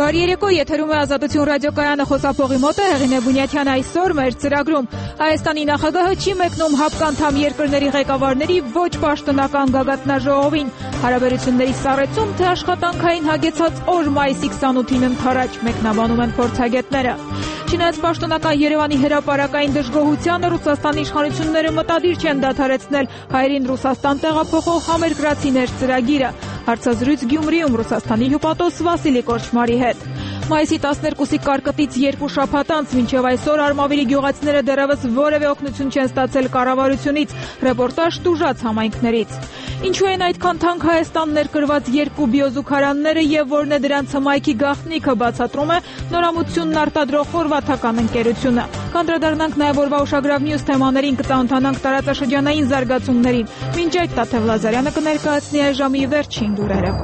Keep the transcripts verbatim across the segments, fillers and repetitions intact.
Բարերեկո, եթերում է Ազատություն ռադիոկայանը, խոսափողի մոտ է Հեղինե Բունյաթյան։ Այսօր մեր ծրագրում Հայաստանի նախագահը չի մեկնում ՀԱՊԿ անդամ երկրների ղեկավարների ոչ պաշտոնական գագաթնաժողովին։ Հարաբերությունների սառեցում, թե աշխատանքային հագեցած օր մայիսի քսանութին ընթരാճ, մեկնաբանում են փորձագետները։ Չնայած պաշտոնական Երևանի հրապարակային դժգոհությանը, Ռուսաստանի իշխանությունները մտադիր չեն դադարեցնել հայերին Ռուսաստան տեղափոխող համերկրացիներ ծրագիրը։ Հարցազրույց Գյումրիում Ռուսաստանի հյուպատոս Վասիլի Կորչմարի հետ։ Մայիսի տասներկուսի կարկտից երկու շաբաթ անց մինչև այսօր Արմավիրի գյուղացիները դեռևս որևէ օգնություն չեն ստացել կառավարությունից։ Ռեպորտաժ տուժած համայնքներից։ Ինչու են այդքան թանկ Հայաստան ներկրված երկու բիոզուգարանները եւ որն է դրանց հմայքի գաղտնիքը, բացատրում է նորամուծությունն արտադրող խորվաթական ընկերությունը։ Կանդրադառնանք նաեւ օրվա ուշագրավ մյուս թեմաներին, կծանոթանանք տարածաշրջանային զարգացումներին։ Մինչ այդ Տաթև Լազարյանը կներկայացնի այս ժամի վերջին լուրերը։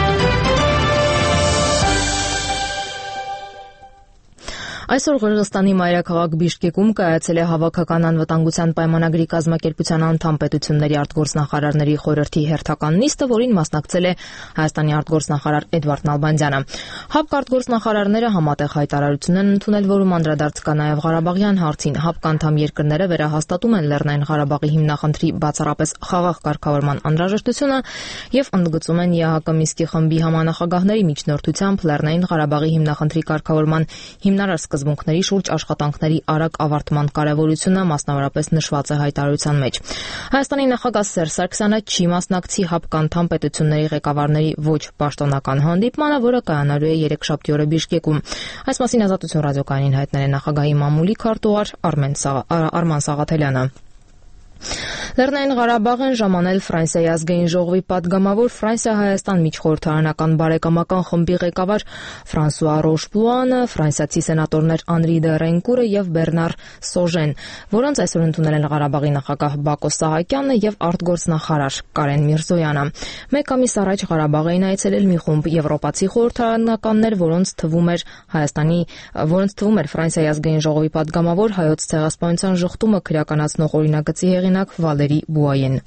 Այսօր Ղրղստանի մայրաքաղաք Բիշկեկում կայացել է հավաքական անվտանգության պայմանագրի կազմակերպության անդամ պետությունների արտգործնախարարների խորհրդի հերթական նիստը, որին մասնակցել է Հայաստանի արտգործնախարար Էդվարդ Նալբանդյանը։ ՀԱՊԿ արտգործնախարարները համատեղ հայտարարություն են ընդունել, որում անդրադարձ կա նաև Ղարաբաղյան հարցին։ ՀԱՊԿ անդամ երկրները վերահաստատում են Լեռնային Ղարաբաղի հիմնախնդրի բացառապես խաղաղ կարգավորման անհրաժեշտությունը եւ ընդգծում են ԵԱՀԿ Մինսկի խմբի համանախագահների միջնորդությամբ Լեռնային Ղարաբաղի հիմնախնդրի կարգավորման հիմնարար սկզբունքների շուրջ աշխատանքների արագ ավարտման կարևորությունը մասնավորապես նշված է հայտարարության մեջ։ Հայաստանի նախագահ Սերժ Սարգսյանը չի մասնակցի ՀԱՊԿ անդամ պետությունների ղեկավարների ոչ պաշտոնական հանդիպմանը, որը կայանալու է երեքշաբթի օրը Բիշկեկում։ Այս մասին Ազատություն ռադիոկայանին հայտնել է նախագահի մամուլի քարտուղար Արման Սաղաթելյանը։ Լեռնային Ղարաբաղ են ժամանել Ֆրանսիայի ազգային ժողովի պատգամավոր Ֆրանսիա-Հայաստան միջխորհրդարանական բարեկամական խմբի ղեկավար Ֆրանսուଆ Ռոշպլուանը, ֆրանսիացի սենատորներ Անրի դե Ռենկուրը եւ Բեռնար Սոժեն, որոնց այսօր ընդունել են Ղարաբաղի նախագահ Բակո Սահակյանը եւ արտգործնախարար Կարեն Միրզոյանը։ Մեկ ամիս առաջ Ղարաբաղ էին այցելել մի խումբ եվրոպացի խորհրդարանականներ, որոնց թվում էր Հայաստանի, որոնց թվում էր Ֆրանսիայի ազգային ժողովի պատգամավոր հայոց ցեղասպանության ժխտումը քրեականացնող օրինագծի հեղինակ Վալերի Բուայեն։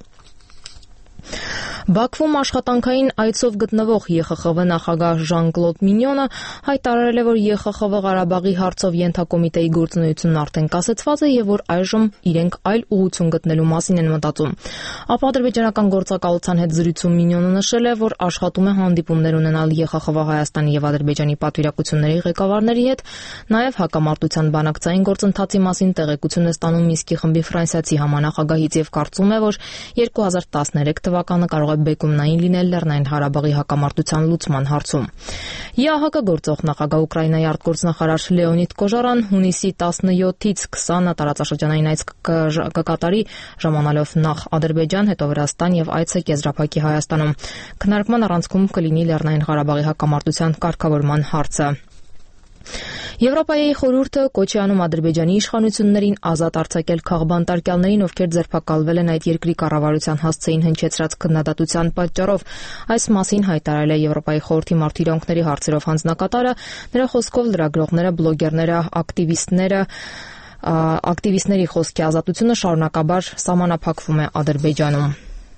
Բաքվում աշխատանքային այցով գտնվող ԵԽԽՎ նախագահ Ժան-Կլոդ Մինյոնը հայտարարել է, որ ԵԽԽՎ Ղարաբաղի հարցով ենթակոմիտեի գործունեությունն արդեն կասեցված է եւ որ այժմ իրենք այլ ուղղություն գտնելու մասին են մտածում։ Ապա ադրբեջանական գործակալության հետ զրույցում Մինյոնը նշել է, որ աշխատում է հանդիպումներ ունենալ ԵԽԽՎ Հայաստանի եւ Ադրբեջանի պատվիրակությունների ղեկավարների հետ, նաեւ հակամարտության բանակցային գործընթացի մասին տեղեկություն է ստանում Մինսկի խմբի ֆրանսիացի համանախագահից եւ կարծում է, որ երկու հազար տասներեք թվականը կարող է բեկումնային լինել Լեռնային Ղարաբաղի հակամարտության լուծման հարցում։ ԵԱՀԿ գործող նախագահ Ուկրաինայի արտգործնախարար Լեոնիդ Կոժարան հունիսի տասնյոթից քսանը տարածաշրջանային այց կկատարի, ժամանալով նախ Ադրբեջան, հետո Վրաստան եւ այցը կեզրափակի Հայաստանում։ Քննարկման առանցքում կլինի Լեռնային Ղարաբաղի հակամարտության կարգավորման հարցը։ Եվրոպայի խորհուրդը կոչ է անում Ադրբեջանի իշխանություններին ազատ արձակել քաղբանտարկյալներին, ովքեր ձերբակալվել են այդ երկրի կառավարության հասցեին հնչեցրած քննադատության պատճառով։ Այս մասին հայտարարել է Եվրոպայի խորհրդի մարդու իրավունքների հարցերով հանձնակատարը։ Նրա խոսքով լրագրողները, բլոգերները, ակտիվիստները ակտիվիստների խոսքի ազատությունը շարունակաբար սահմանափակվում է Ադրբեջանում։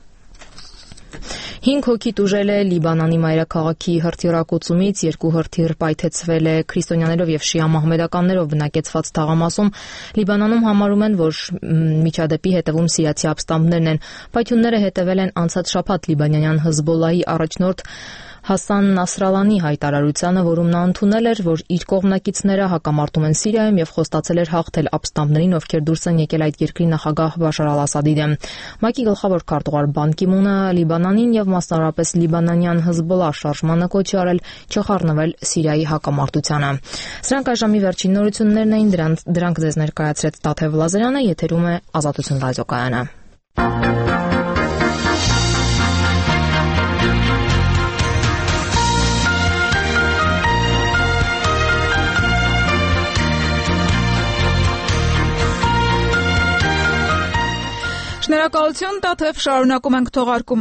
Հինգ հոգի տուժել է Լիբանանի մայրաքաղաքի հրթիռակոծումից, երկու հրթիռ պայթեցվել է քրիստոնյաներով եւ շիա մահմեդականներով բնակեցված թաղամասում։ Լիբանանում համարում են, որ միջադեպի հետևում սիրիացի ապստամբներն են։ Պայթյունները հետևել են անցած շաբաթ լիբանանյան Հզբոլլահի առաջնորդ Հասան Նասրալանի հայտարարությանը, որում նա ընդունել էր, որ իր կողմնակիցները հակամարտում են Սիրիայում եւ խոստացել էր հաղթել ապստամբներին, ովքեր դուրս են եկել այդ երկրի նախագահ Բաշար al-Ասադի դեմ։ ՄԱԿ-ի գլխավոր քարտուղար Բան Կի-մունը Լիբանանին եւ մասնավորապես լիբանանյան Հզբոլլահ շարժմանը կոչ է արել չխառնվել Սիրիայի հակամարտությանը։ Սրանք այժմի վերջին նորություններն էին, դրանք դրանք ձեզ ներկայացրեց Տաթև Լազարյանը, եթերում է Ազատություն ռադիոկայանը։ Շնորհակալություն, Տաթև, շարունակում ենք թողարկումը։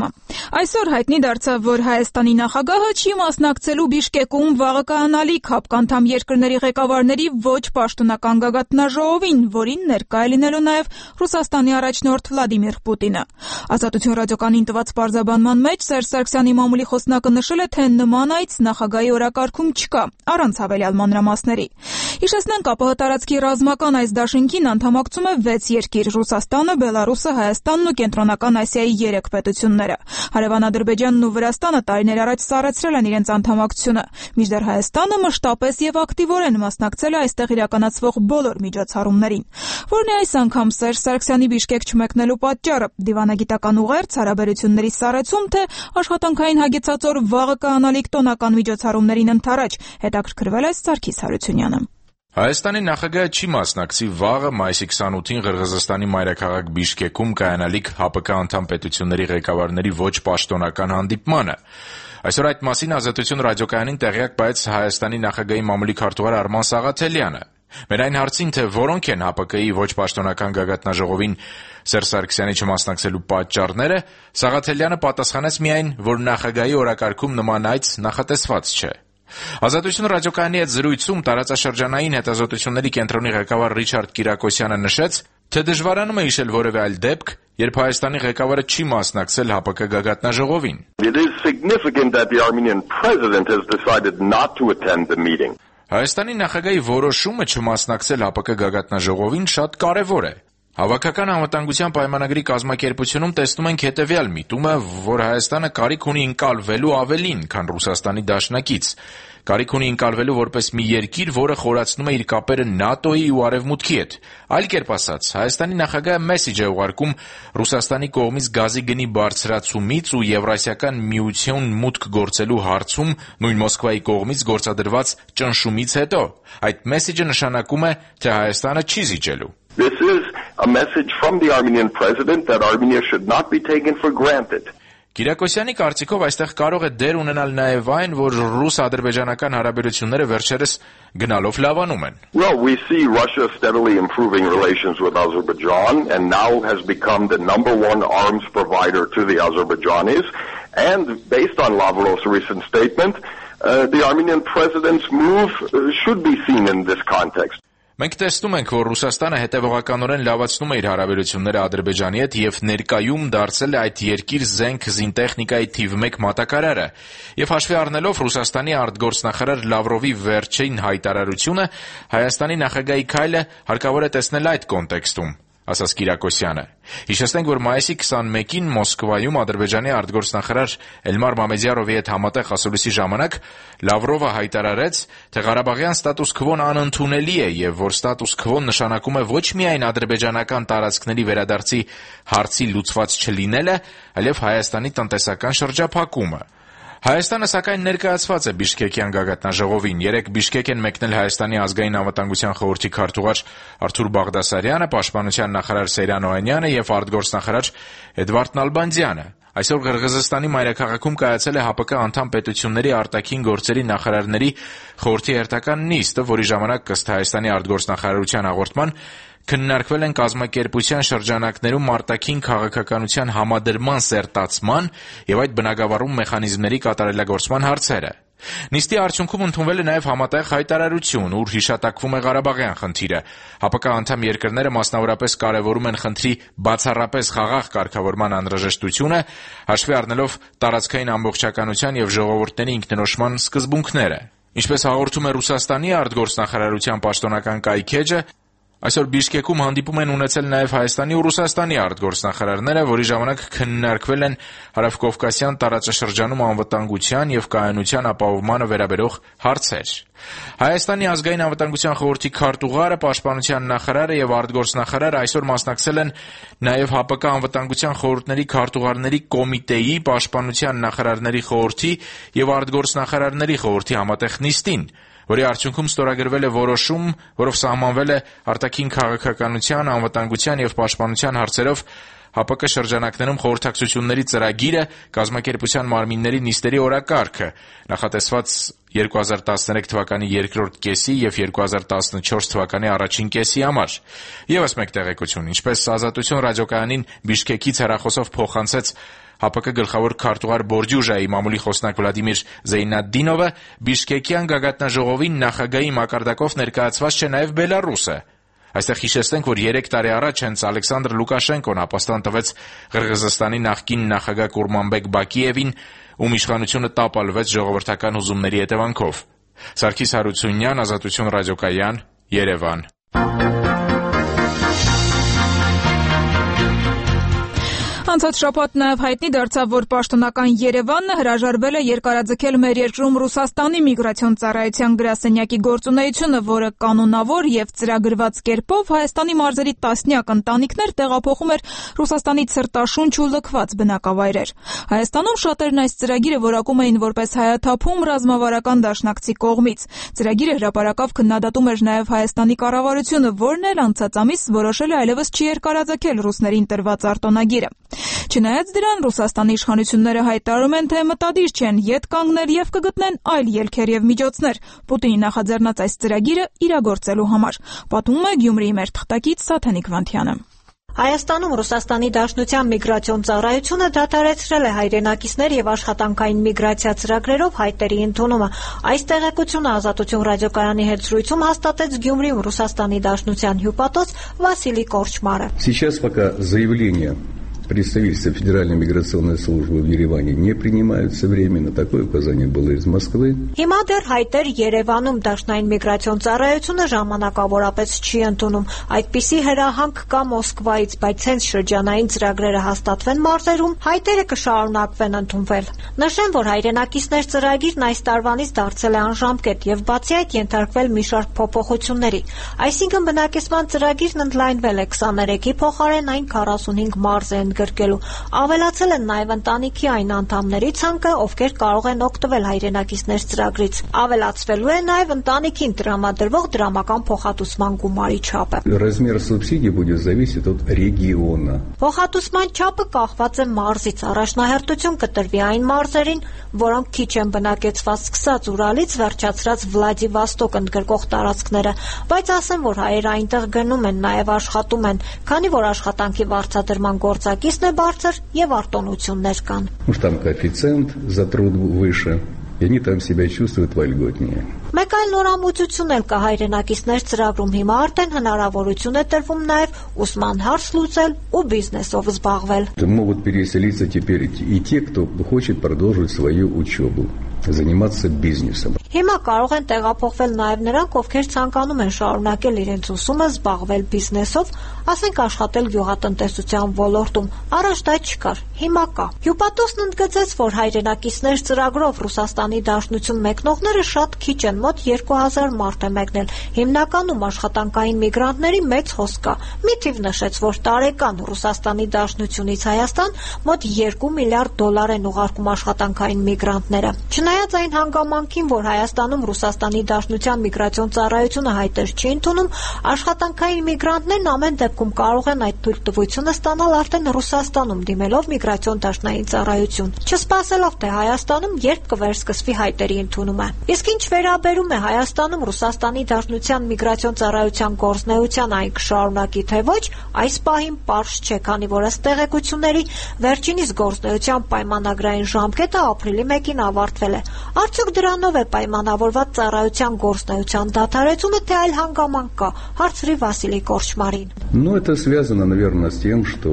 Այսօր հայտնի դարձավ, որ Հայաստանի նախագահը չի մասնակցելու Բիշկեկում վաղը կայանալիք հապկանդամ երկրների ղեկավարների ոչ պաշտոնական գագաթնաժողովին, որին ներկայ է լինելու նաև Ռուսաստանի առաջնորդ Վլադիմիր Պուտինը։ Ազատություն ռադիոկայանին տված պարզաբանման մեջ Սերժ Սարգսյանի մամուլի խոսնակը նշել է, թե նման այց նախագահի օրակարգում չկա, առանց հավելյալ մանրամասների։ Հիշեցնենք, ԱՊՀ տարածքի ռազմական այս դաշինքին անդամակցում է վեց երկիր՝ Ռուսաստանը, Բելարուսը, Հայաստանն ու Կենտրոնական Ասիայի երեք պետությունները։ Հարևան Ադրբեջանն ու Վրաստանը տարիներ առաջ սառեցրել են իրենց անդամակցությունը, մինչդեռ Հայաստանը մշտապես եւ ակտիվորեն մասնակցել է այստեղ իրականացվող բոլոր միջոցառումներին։ Որն է այս անգամ Սերժ Սարգսյանի Բիշկեք չմեկնելու պատճառը՝ դիվանագիտական ուղերձ, հարաբերությունների սառեցում, թե աշխատանքային հագեցած օր վաղը կայանալիք տոնական միջոցառումներին ընդառաջ, հետաքրքրվել է Սարգիս Հարությունյանը։ Հայաստանի նախագահը չի մասնակցի վաղը մայիսի քսանութին Ղրղըզստանի մայրաքաղաք Բիշկեկում կայանալիք ՀԱՊԿ անդամ պետությունների ղեկավարների ոչ պաշտոնական հանդիպմանը։ Այսօր այդ մասին Ազատություն ռադիոկայանին տեղյակ բացեց Հայաստանի նախագահի մամուլի քարտուղար Արման Սաղաթելյանը։ Մեր այն հարցին, թե որոնք են ՀԱՊԿ-ի ոչ պաշտոնական գագաթնաժողովին Սերժ Սարգսյանի չմասնակցելու պատճառները, Սաղաթելյանը պատասխանեց միայն, որ նախագահի օրակարգում նման այց նախատեսված չէ։ Ազատություն ռադիոկայանի հետ զրույցում տարածաշրջանային հետազոտությունների կենտրոնի ղեկավար Ռիչարդ Կիրակոսյանը նշեց, թե դժվարանում է հիշել որևէ այլ դեպք, երբ Հայաստանի ղեկավարը չի մասնակցել ՀԱՊԿ գագաթնաժողովին։ It is significant that the Armenian president has decided not to attend the meeting. Հայաստանի նախագահի որոշումը չմասնակցել ՀԱՊԿ գագաթնաժողովին շատ կարևոր է։ Հավաքական անվտանգության պայմանագրի կազմակերպությունում տեսնում ենք հետևյալ միտումը, որ Հայաստանը կարիք ունի ընկալվելու ավելին, քան Ռուսաստանի դաշնակից։ Կարիք ունի ընկալվելու որպես մի երկիր, որը խորացնում է իր կապերը ՆԱՏՕ-ի ու Արևմուտքի հետ։ Այլ կերպ ասած, Հայաստանի նախագահը մեսիջ է ուղարկում Ռուսաստանի կողմից գազի գնի բարձրացումից ու Եվրասիական միություն մուտք գործելու հարցում նույն Մոսկվայի կողմից գործադրված ճնշումից հետո։ Այդ մեսիջը նշանակում է, թե Հայաստանը չի զիջելու։ This is a message from the Armenian president that Armenia should not be taken for granted. Կիրակոսյանի կարծիքով այստեղ կարող է դեր ունենալ նաև այն, որ ռուս-ադրբեջանական հարաբերությունները վերջերս գնալով լավանում են։ Well, we see Russia steadily improving relations with Azerbaijan and now has become the number one arms provider to the Azerbaijanis. And based on Lavrov's recent statement, uh, the Armenian president's move uh, should be seen in this context. Մենք տեսնում ենք, որ Ռուսաստանը հետևողականորեն լավացնում է իր հարաբերությունները Ադրբեջանի հետ եւ ներկայում դարձել է այդ երկիր զենք զինտեխնիկայի թիվ մեկ մատակարարը։ Եվ հաշվի առնելով Ռուսաստանի արտգործնախարար Լավրովի վերջին հայտարարությունը, Հայաստանի նախագահի քայլը հարկավոր է տեսնել այդ կոնտեքստում, ասաց Կիրակոսյանը։ Հիշեցնենք, որ մայիսի քսանմեկին Մոսկվայում Ադրբեջանի արտգործնախարար Էլմար Մամեդյարովի հետ համատեղ ասուլիսի ժամանակ Լավրովը հայտարարեց, թե Ղարաբաղյան ստատուս քվոն անընդունելի է եւ որ ստատուս քվոն նշանակում է ոչ միայն ադրբեջանական տարածքների վերադարձի հարցի լուծված չլինելը, այլև Հայաստանի տնտեսական շրջափակումը։ Հայաստանը սակայն ներկայացված է Բիշկեկյան գագաթնաժողովին։ Երեկ Բիշկեք են մեկնել Հայաստանի ազգային անվտանգության խորհրդի քարտուղար Արթուր Բաղդասարյանը, պաշտպանության նախարար Սեյրան Օհանյանը եւ արտգործնախարար Էդվարդ Նալբանդյանը։ Այսօր Ղրղըզստանի մայրաքաղաքում կայացել է ՀԱՊԿ անդամ պետությունների արտաքին գործերի նախարարների խորհրդի հերթական նիստը, որի ժամանակ ըստ Հայաստանի արտգործնախարարության հաղորդման քննարկվել են կազմակերպության շրջանակներում արտաքին քաղաքականության համադրման սերտացման եւ այդ բնագավառում մեխանիզմների կատարելագործման հարցերը։ Նիստի արդյունքում ընդունվել է նաև համատեղ հայտարարություն, ուր հիշատակվում է Ղարաբաղյան խնդիրը։ ՀԱՊԿ անդամ երկրները մասնավորապես կարևորում են խնդրի բացառապես խաղաղ կարգավորման անհրաժեշտությունը, հաշվի առնելով տարածքային ամբողջականության եւ ժողովուրդների ինքնորոշման սկզբունքները։ Ինչպես հաղորդում է Ռուսաստանի արտգործնախարարության պաշտոնական կայքէջը, այսօր Բիշկեկում հանդիպում են ունեցել նաև Հայաստանի ու Ռուսաստանի արտգործնախարարները, որի ժամանակ քննարկվել են հարավկովկասյան տարածաշրջանում անվտանգության եւ կայունության ապահովմանը վերաբերող հարցեր։ Հայաստանի ազգային անվտանգության խորհրդի քարտուղարը, պաշտպանության նախարարը եւ արտգործնախարարը այսօր մասնակցել են նաև ՀԱՊԿ անվտանգության խորհուրդների քարտուղարների կոմիտեի, պաշտպանության նախարարների խորհրդի եւ արտգործնախարարների խորհրդի համատեղ նիստին, որի արդյունքում ստորագրվել է որոշում, որով սահմանվել է արտաքին քաղաքականության, անվտանգության եւ պաշտպանության հարցերով ՀԱՊԿ շրջանակներում խորհրդակցությունների ծրագիրը, կազմակերպության մարմինների նիստերի օրակարգը, նախատեսված երկու հազար տասներեք թվականի երկրորդ կեսի եւ երկու հազար տասնչորս թվականի առաջին կեսի համար։ Եվս մեկ տեղեկություն, ինչպես Ազատություն ռադիոկայանին Բիշկեկից հեռախոսով փոխանցեց ՀԱՊԿ գլխավոր քարտուղար Բորջուժայի մամուլի խոսնակ Վլադիմիր Զեյնադդինովը Բիշկեկյան գագաթնաժողովին նախագահի մակարդակով ներկայացված չէ նաև Բելառուսը։ Այստեղ հիշեցնենք, որ երեք տարի առաջ հենց Ալեքսանդր Լուկաշենկոն ապաստան տվեց Ղրղըզստանի նախկին նախագահ Կուրմանբեկ Բակիևին, ում իշխանությունը տապալվեց ժողովրդական հուզումների հետևանքով։ Սարգիս Հարությունյան, Ազատություն ռադիոկայան, Երևան։ Անցած շաբաթ նաև հայտնի դարձավ, որ պաշտոնական Երևանը հրաժարվել է երկարաձգել մեր երկրում Ռուսաստանի միգրացիոն ծառայության գրասենյակի գործունեությունը, որը կանոնավոր եւ ծրագրված կերպով Հայաստանի մարզերի տասնյակ ընտանիքներ տեղափոխում էր Ռուսաստանից սրտաշունչ ու լքված բնակավայրեր։ Հայաստանում շատերն այս ծրագիրը որակում էին որպես հայաթափում ռազմավարական դաշնակցի կողմից։ Ծրագիրը հրապարակավ քննադատում էր նաև Հայաստանի կառավարությունը, որն էլ անցած ամիս որոշել է այլևս չերկարաձգել ռուսներին տրված արտոնագիրը։ Չնայած դրան, Ռուսաստանի իշխանությունները հայտարարում են, թե մտադիր չեն ետ կանգնել եւ կգտնեն այլ ելքեր եւ միջոցներ Պուտինի նախաձեռնած այս ծրագիրը իրագործելու համար։ Պատմում է Գյումրիի մեր թղթակից Սաթենիկ Վանթյանը։ Հայաստանում Ռուսաստանի Դաշնության միգրացիոն ծառայությունը դադարեցրել է հայրենակիցներ եւ աշխատանքային միգրացիա ծրագրերով հայտերի ընդունումը։ Այս տեղեկությունը Ազատություն ռադիոկայանի հետ զրույցում հաստատեց Գյումրիում Ռուսաստանի Դաշնության հյուպատոս Վասիլի Կորչմարը։ Сейчас пока заявление представительства Федеральной миграционной службы в Ереване не принимаются временно. Такое указание было из Москвы. Հիմա դեռ հայտեր Երևանում Դաշնային միգրացիոն ծառայությունը ժամանակավորապես չի ընդունում։ Այդպիսի հրահանգ կա Մոսկվայից, բայց հենց շրջանային ծրագրերը հաստատվեն մարզերում, հայտերը կշարունակվեն ընդունվել։ Նշեմ, որ հայրենակիցներ ծրագիրն այս տարվանից դարձել է անժամկետ եւ բացի այդ ենթարկվել մի շարք փոփոխությունների։ Այսինքն բնակեցման ծրագիրն ընդլայնվել է քսաներեքի փոխարեն այն քառասունհինգ մարզ է գրկելու։ Ավելացել են նաև ընտանիքի այն անդամների ցանկը, ովքեր կարող են օգտվել հայրենակիցներ ծրագրից։ Ավելացվելու է նաև ընտանիքին տրամադրվող դրամական փոխհատուցման գումարի չափը։ Размер субсидий будет зависеть от региона. Փոխհատուցման չափը կախված է մարզից։ Առաջնահերթություն կտրվի այն մարզերին, որոնք քիչ են բնակեցված, սկսած Ուրալից վերջացրած Վլադիվոստոկ ընդգրկող տարածքները, բայց ասեմ, որ հայերը այնտեղ գնում են, նաև աշխատում են, քանի որ աշխատանքի վարձատրման գործակիցն է բարձր եւ արտոնություններ կան։ Уж там коэффициент за труд выше, и они там себя чувствуют вольготнее. Մեկ այլ նորամուծություն էլ կա հայրենակիցներ ծրագրում։ Հիմա արդեն հնարավորություն է տրվում նաև ուսման հարց լուծել ու բիզնեսով զբաղվել։ Могут переселиться теперь и те, кто хочет продолжить свою учебу, заниматься бизнесом. Հիմա կարող են տեղափոխվել նաև նրանք, ովքեր ցանկանում են շարունակել իրենց ուսումը, զբաղվել բիզնեսով, ասենք աշխատել գյուղատնտեսության ոլորտում։ Առաջ դա չկար, հիմա կա։ Հյուպատոսն ընդգծեց, որ հայրենակիցներ ծրագրով Ռուսաստանի Դաշնություն մեկնողները շատ քիչ են, մոտ երկու հազար մարդ է մեկնել։ Հիմնականում աշխատանքային միգրանտների մեծ հոսք կա։ Մի թիվ նշեց, որ տարեկան Ռուսաստանի Դաշնությունից Հայաստան մոտ երկու միլիարդ դոլար են ուղարկում աշխատանքային միգրանտները։ Չնայած այն հանգամանքին, որ Հայաստանում Ռուսաստանի Դաշնության միգրացիոն ծառայությունը հայտեր չի ընդունում, աշխատանքային միգրանտներն ամեն դեպքում կարող են այդ թույլտվությունը ստանալ արդեն Ռուսաստանում, դիմելով միգրացիոն դաշնային ծառայություն, չսպասելով թե Հայաստանում երբ կվերսկսվի հայտերի ընդունումը։ Իսկ ինչ վերաբերում է Հայաստանում Ռուսաստանի Դաշնության միգրացիոն ծառայության գործնեության այն կշարունակի թե ոչ, այս պահին պարզ չէ, քանի որ ըստ տեղեկությունների վերջինիս գործնեության պայմանագրային ժամկետը ապրիլի մեկին ավարտվել է։ Արդյոք դրանով է պայմանավորված ծառայության գործնեության դադարեցումը, թե այլ հանգամանք կա, հարցրի Վասիլի Կորչմարին։ Ну, это связано, наверное, с тем, что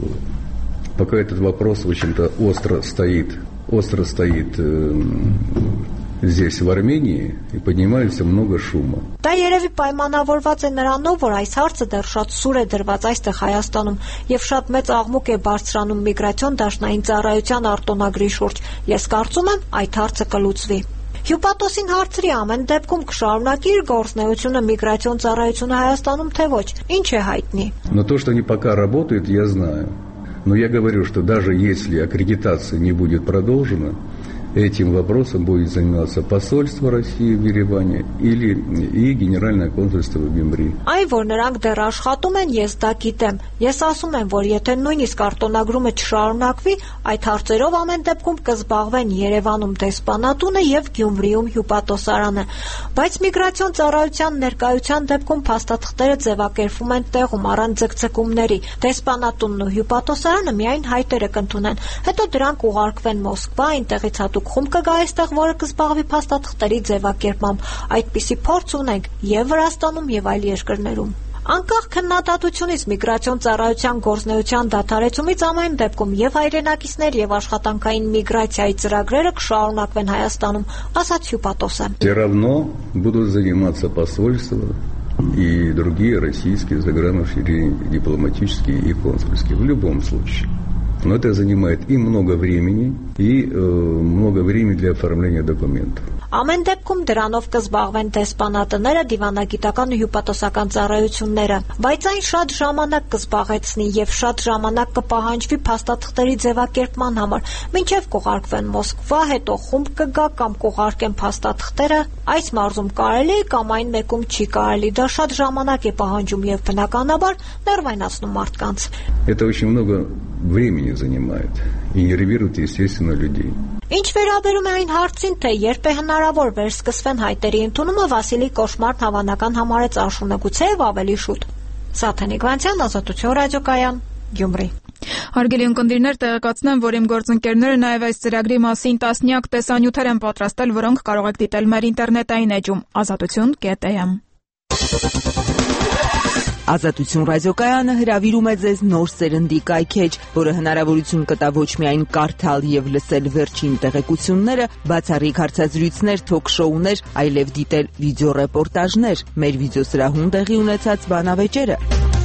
пока этот вопрос, в общем-то, остро стоит, остро стоит э, здесь, в Армении, и поднимается много шума. Դա երևի պայմանավորված է նրանով, որ այս հարցը դեռ շատ սուր է դրված այստեղ Հայաստանում եւ շատ մեծ աղմուկ է բարձրանում միգրացիոն դաշնային ծառայության արտոնագրի շուրջ։ Ես կարծում եմ, այդ հարցը կլուծվի։ Հյուպատոսին հարցրի ամեն դեպքում կշարունակի իր գործնեությունը միգրացիոն ծառայությունը Հայաստանում թե ոչ, ինչ է հայտնի։ Но то, что они пока работают, я знаю. Но я говорю, что даже если аккредитация не будет продолжена, этим вопросом будет заниматься посольство России в Ереване или и Генеральное консульство в Гюмри. Այն, որ նրանք դեռ աշխատում են, ես դա գիտեմ։ Ես ասում եմ, որ եթե նույնիսկ արտոնագրումը չշարունակվի, այդ հարցերով ամեն դեպքում կզբաղվեն Երևանում դեսպանատունը եւ Գյումրիում հյուպատոսարանը։ Բայց միգրացիոն ծառայության ներկայության դեպքում փաստաթղթերը ձևակերպվում են տեղում առանց ձգձգումների։ Դեսպանատունն ու հյուպատոսարանը միայն հայտերը կընդունեն։ Հետո դրանք ուղարկվեն Մոսկվա, այնտեղից հատուկ խումբ կգա այստեղ, որը կզբաղվի փաստաթղթերի ձևակերպմամբ։ Այդպիսի փորձ ունենք եւ Վրաստանում եւ այլ երկրներում։ Անկախ քննադատությունից միգրացիոն ծառայության գործնեության դադարեցումից ամեն դեպքում եւ հայրենակիցներ եւ աշխատանքային միգրացիայի ծրագրերը կշարունակվեն Հայաստանում, ասաց հյուպատոսը։ Все равно будут заниматься посольства и другие российские заграничные дипломатические и консульские в любом случае. Но это занимает и много времени, и э, много времени для оформления документов. Ամեն դեպքում դրանով կզբաղվեն դեսպանատները, դիվանագիտական ու հյուպատոսական ծառայությունները, բայց այն շատ ժամանակ կզբաղեցնի եւ շատ ժամանակ կպահանջվի փաստաթղթերի ձևակերպման համար, մինչեւ կուղարկվեն Մոսկվա, հետո խումբ կգա կամ կուղարկեն փաստաթղթերը, այս մարզում կարելի է կամ այն մեկում չի կարելի, դա շատ ժամանակ է պահանջում եւ բնականաբար ներվայնացնում մարդկանց։ Это очень много времени занимает и нервирует, естественно, людей. Ինչ վերաբերում է այն հարցին, թե երբ է հնարավոր վերսկսվեն հայտերի ընդունումը, Վասիլի Կոշմարն հավանական համարեց Աշունը գուցեև ավելի շուտ։ Սաթենիկ Վանցյան, Ազատություն ռադիոկայան, Գյումրի։ Հարգելի ունկնդիրներ, տեղեկացնեմ, որ իմ գործընկերները նաև այս ծրագրի մասին տասնյակ տեսանյութեր են պատրաստել, որոնք կարող եք դիտել մեր ինտերնետային էջում ազատություն կետ էմ։ Ազատություն ռադիոկայանը հրավիրում է ձեզ նոր սերնդի կայքեջ, որը հնարավորություն կտա ոչ միայն կարդալ եւ լսել վերջին տեղեկությունները, բացառիկ հարցազրույցներ, թոք-շոուներ, այլև դիտել վիդեոռեպորտաժներ, մեր վիդեոսրահում տեղի ունեցած բանավեճերը։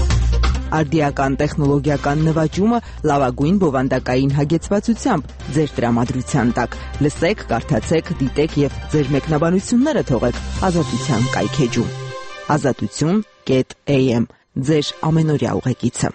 Արդիական տեխնոլոգիական նվաճումը լավագույն բովանդակային հագեցվածությամբ ձեր տրամադրության տակ։ Լսեք, կարդացեք, դիտեք եւ ձեր մեկնաբանությունները թողեք Ազատության կայքեջում։ Ազատություն կետ էյ էմ ձեր ամենօրյա ուղեկիցը։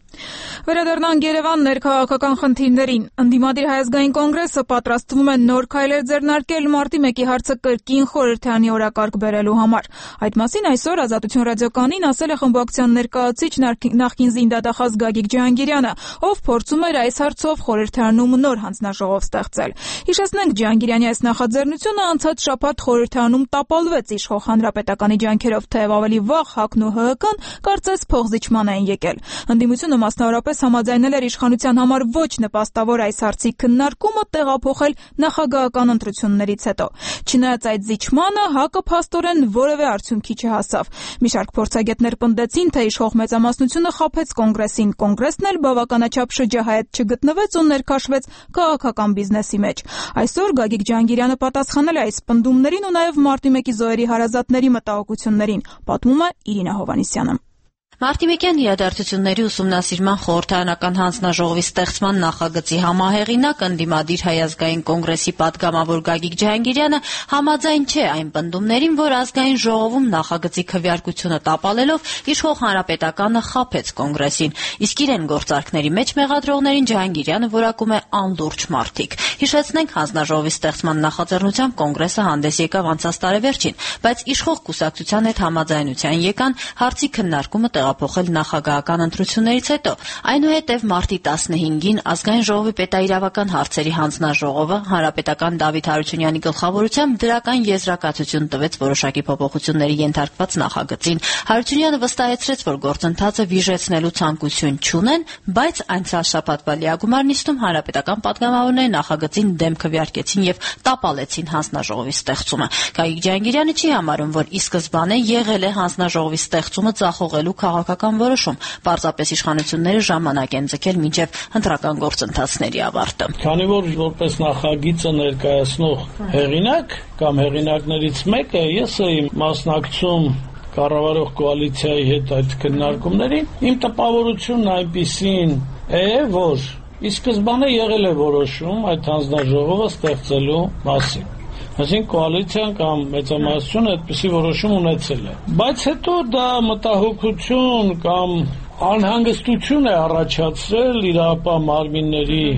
Վերադառնանք Երևան ներքաղաքական խնդիրներին։ Ընդդիմադիր Հայազգային կոնգրեսը պատրաստվում է նոր քայլեր ձեռնարկել մարտի մեկի հարցը կրկին խորհրդարանի օրակարգ բերելու համար։ Այդ մասին այսօր Ազատություն ռադիոկայանին ասել է խմբակցության ներկայացուցիչ նախկին զինդադախազ Գագիկ Ջհանգիրյանը, ով փորձում էր այս հարցով խորհրդարանում նոր հանձնաժողով ստեղծել։ Հիշեցնենք, Ջհանգիրյանի այս նախաձեռնությունը անցած շաբաթ խորհրդարանում տապալվեց իշխող հանրապետականի ջանքերով, թեև ավելի վաղ ՀԱԿ-ն ու ՀՀԿ-ն կարծես փոխզիջման էին եկել։ Ընդդիմությունը մասնավորապես համաձայնել էր իշխանության համար ոչ նպաստավոր այս հարցի քննարկումը տեղափոխել նախագահական ընտրություններից հետո։ Չնայած այդ զիջմանը ՀԱԿ-ը փաստորեն որևէ արդյունքի չհասավ։ Մի շարք փորձագետներ պնդեցին, թե իշխող մեծամասնությունը խաբեց կոնգրեսին, կոնգրեսն էլ բավականաչափ շրջահայտ չգտնվեց ու ներքաշվեց քաղաքական բիզնեսի մեջ։ Այսօր Գագիկ Ջհանգիրյանը պատասխանել է այս պնդումներին ու նաև մարտի մեկի զոհերի հարազատների մտահոգություններին, պատմում է Իրինա Հովհաննիսյանը։ Մարտիմեկյան իրադարձությունների ուսումնասիրման խորհրդարանական հանձնաժողովի ստեղծման նախագծի համահեղինակ ընդդիմադիր Հայազգային կոնգրեսի պատգամավոր Գագիկ Ջհանգիրյանը համաձայն չէ այն պնդումներին, որ ազգային ժողովում նախագծի քվեարկությունը տապալելով իշխող հանրապետականը խաբեց կոնգրեսին, իսկ իրեն գործարքների մեջ մեղադրողներին Ջհանգիրյանը որակում է անլուրջ մարդիկ։ Հիշեցնենք, հանձնաժողովի ստեղծման նախաձեռնությամբ կոնգրեսը հանդես եկավ անցած տարեվերջին, բայց իշխող կուսակցության հետ համաձայնության եկան հարցի քննարկումը տեղափոխել նախագահական ընտրություններից հետո։ Այնուհետև մարտի տասնհինգին ազգային ժողովի պետաիրավական հարցերի հանձնաժողովը հանրապետական Դավիթ Հարությունյանի գլխավորությամբ դրական եզրակացություն տվեց որոշակի փոփոխությունների ենթարկված նախագծին։ Հարությունյանը վստահեցրեց, որ գործընթացը վիժեցնելու ցանկություն չունեն, բայց անցյալ շաբաթվա լիագումար նիստում հանրապետական պատգամավորները նախագծին դեմ քվեարկեցին եւ տապալեցին հանձնաժողովի ստեղծումը։ Գագիկ Ջհանգիրյանը չի համարում, որ ի սկզբանե եղել է հանձնաժողովի ստեղծումը ծախողելու քաղաքական որոշում, պարզապես իշխանությունները ժամանակ են ձգել մինչև ընտրական գործընթացների ավարտը։ Քանի որ որպես նախագիծը ներկայացնող հեղինակ կամ հեղինակներից մեկը ես եմ մասնակցում կառավարող կոալիցիայի հետ այդ քննարկումներին, իմ տպավորությունն այնպիսին է, որ ի սկզբանե եղել է որոշում այդ հանձնաժողովը ստեղծելու մասին։ Այսինքն կոալիցիան կամ մեծամասնությունը այդպիսի որոշում ունեցել է։ Բայց հետո դա մտահոգություն կամ անհանգստություն է առաջացրել իրապահ մարմինների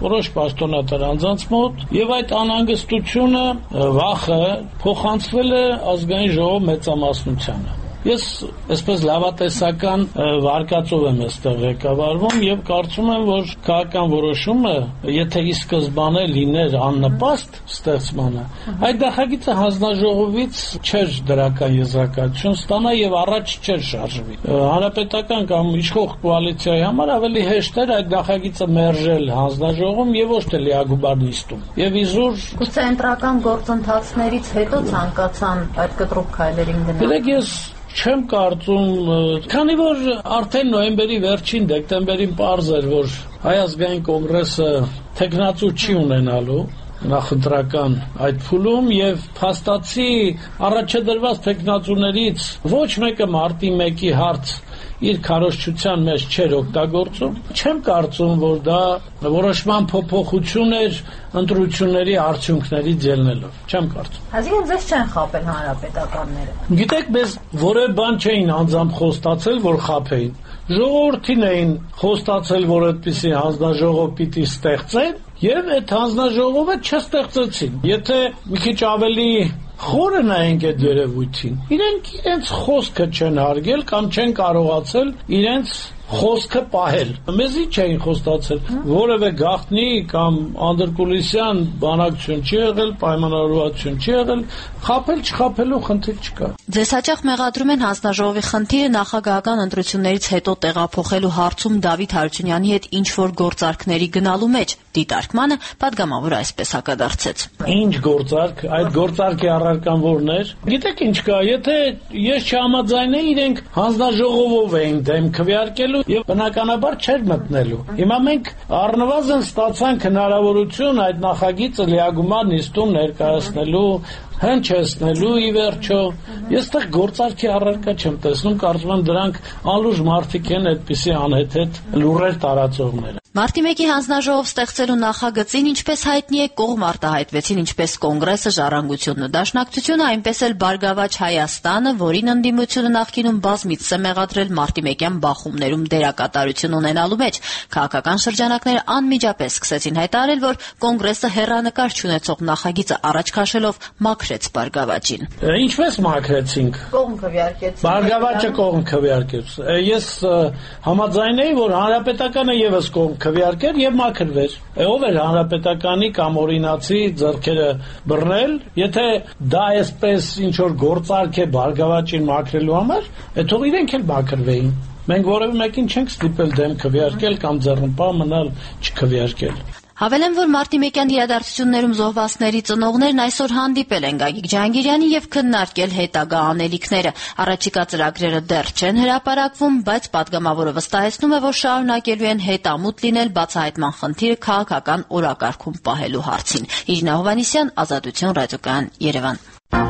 որոշ պաշտոնատար անձանց մոտ, եւ այդ անհանգստությունը, վախը փոխանցվել է ազգային ժողով մեծամասնությանը։ Ես այսպես լավատեսական վարկածով եմ այստեղ ղեկավարվում եւ կարծում եմ, որ քաղաքական որոշումը, եթե ի սկզբանե լիներ աննպաստ ստեղծմանը, այդ նախագիծը հանձնաժողովից չէր դրական եզրակացություն ստանա եւ առաջ չէր շարժվի։ Հանրապետական կամ իշխող կոալիցիայի համար ավելի հեշտ էր այդ նախագիծը մերժել հանձնաժողովում եւ ոչ թե լիագուբար նիստում։ Եվ իզուր գուցե ընտրական գործընթացներից հետո ցանկացան այդ կտրուկ քայլերին գնալ։ Չեմ կարծում, քանի որ արդեն նոյեմբերի վերջին դեկտեմբերին պարզ էր, որ Հայ ազգային կոնգրեսը թեկնածու չի ունենալու նախընտրական այդ փուլում եւ փաստացի առաջադրված թեկնածուներից ոչ մեկը մարտի մեկի հարց իր քարոզչության մեջ չէր օգտագործում։ Չեմ կարծում, որ դա որոշման փոփոխություն էր ընտրությունների արդյունքներից ելնելով։ Չեմ կարծում։ Այսինքն ձեզ չեն խաբել հանրապետականները։ Գիտեք, մեզ որևէ բան չէին անձամբ խոստացել, որ խաբեին։ Ժողովրդին էին խոստացել, որ այդպիսի հանձնաժողով պիտի ստեղծեն, եւ այդ հանձնաժողովը չստեղծեցին։ Եթե մի քիչ ավելի խորը նայենք այդ երևույթին, իրենք իրենց խոսքը չեն հարգել կամ չեն կարողացել իրենց խոսքը պահել։ Մեզի չէին խոստացել, որևէ գաղտնի կամ անդրկուլիսյան բանակցություն չի եղել, պայմանավորվածություն չի եղել, խաբել չխաբելու խնդիր չկա։ Ձեզ հաճախ մեղադրում են հանձնաժողովի խնդիրը նախագահական ընտրություններից հետո տեղափոխելու հարցում Դավիթ Հարությունյանի հետ ինչ-որ գործարքների գնալու մեջ։ Դիտարկմանը պատգամավորը այսպես հակադարձեց։ Ինչ գործարք, այդ գործարքի առարկան որն էր։ Գիտեք ինչ կա, եթե ես չհամաձայնեի, իրենք հանձնաժողովով էին դեմ քվեարկելու եւ բնականաբար չէր մտնելու։ Հիմա մենք առնվազն ստացանք հնարավորություն այդ նախագիծը լիագումար նիստում ներկայացնելու, հնչեցնելու ի վերջո։ Ես տեղ գործարքի առարկա չեմ տեսնում, կարծում եմ դրանք անլուժ մարդիկ են այդպիսի անհեթեթ լուրեր տարածողները։ Մարտի մեկի հանձնաժողով ստեղծելու նախագծին ինչպես հայտնի է կողմ արտահայտվեցին ինչպես Կոնգրեսը, Ժառանգությունն ու Դաշնակցությունը, այնպես էլ Բարգավաճ Հայաստանը, որին ընդդիմությունը նախկինում բազմիցս է մեղադրել մարտի մեկյան բախումներում դերակատարություն ունենալու մեջ։ Քաղաքական շրջանակները անմիջապես սկսեցին հայտարարել, որ Կոնգրեսը հեռանկար չունեցող նախագիծը առաջ քաշելով մաքրեց Բարգավաճին։ Ինչպես մաքրեցինք։ Կողմ քվեարկեց։ Բարգավաճը կողմ քվեարկեց։ Ես համաձայն եի, որ հանրապետականը եւս կողմ քվեարկեր եւ մաքրվեր։ Ով էր հանրապետականի կամ օրինացի ձեռքերը բռնել, եթե դա այսպես ինչ որ գործարք է Բարգավաճին մաքրելու համար, թող իրենք էլ մաքրվեին։ Մենք որևէ մեկին չենք ստիպել դեմ քվեարկել կամ ձեռնպահ մնալ չքվեարկել։ Հավելեմ, որ մարտի մեկյան իրադարձություններում զոհվածների ծնողներն այսօր հանդիպել են Գագիկ Ջհանգիրյանին եւ քննարկել հետագա անելիքները։ Առաջիկա ծրագրերը դեռ չեն հրապարակվում, բայց պատգամավորը վստահեցնում է, որ շարունակելու են հետամուտ լինել բացահայտման խնդիրը քաղաքական օրակարգում պահելու հարցին։ Իրինա Հովհաննիսյան, Ազատություն, ռադիոկայան, Երևան։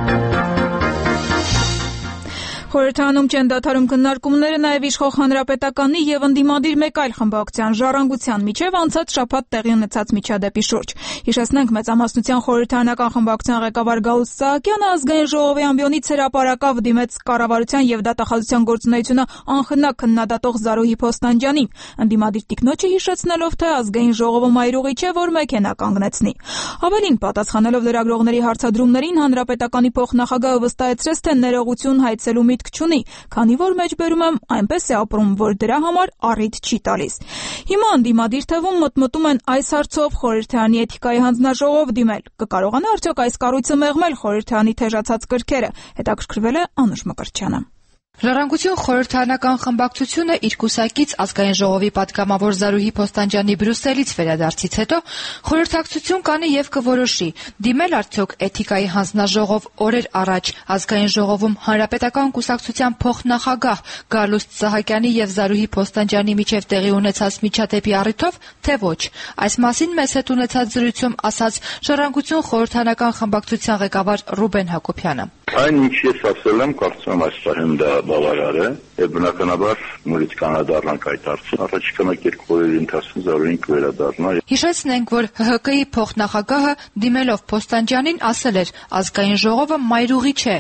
Խորհրդարանում չեն դադարում քննարկումները նաև իշխող հանրապետականի եւ ընդդիմադիր մեկ այլ խմբակցության Ժառանգության միջև անցած շաբաթ տեղի ունեցած միջադեպի շուրջ։ Հիշեցնենք, մեծամասնության խորհրդարանական խմբակցության ղեկավար Գալուստ Սահակյանը ազգային ժողովի ամբիոնից հրապարակավ դիմեց կառավարության եւ դատախազության գործունեությունը անխնա քննադատող Զարուհի Փոստանջյանին, ընդդիմադիր տիկնոջը հիշեցնելով, թե ազգային ժողովը մայրուղի չէ, որ մեքենա կանգնեցնի։ Ավելին, պատասխանելով լրագրողների հարցադրումներին, հանրապետականի փոխնախագահը վստահեցրեց, թե ներողություն հայցելու միտք չունի, քանի որ մեջբերում եմ այնպես է ապրում, որ դրա համար առիթ չի տալիս։ Հիմա ընդդիմադիր թվում մտմտում են այս հարցով խորհրդարանի էթիկայի հանձնաժողով դիմել։ Կկարողանա արդյոք այս կառույցը մեղմել խորհրդարանի թեժացած կրքերը, հետաքրքրվել է Անուշ Մկրտչյանը։ Ժառանգություն խորհրդարանական խմբակցությունը իր կուսակից ազգային ժողովի պատգամավոր Զարուհի Փոստանջյանի Բրյուսելից վերադարձից հետո խորհրդակցություն կանի եւ կորոշի դիմել արդյոք էթիկայի հանձնաժողով օրեր առաջ ազգային ժողովում հանրապետական կուսակցության փոխնախագահ Գալուստ Սահակյանի եւ Զարուհի Փոստանջյանի միջև տեղի ունեցած միջադեպի առիթով, թե ոչ։ Այս մասին մեզ հետ ունեցած զրույցում ասաց Ժառանգություն խորհրդարանական խմբակցության ղեկավար Ռուբեն Հակոբյանը։ Այն ինչ ես ասել եմ, կարծում եմ այս պահին դա բավարար է, եւ բնականաբար նորից կանադառնանք այդ հարցին։ Առաջիկա մեկ-երկու օրերի ընթացքում Զարուհին կվերադառնա։ Հիշեցնենք, որ Հ Հ Կի փոխնախագահը դիմելով Փոստանջյանին ասել էր՝ ազգային ժողովը մայրուղի չէ։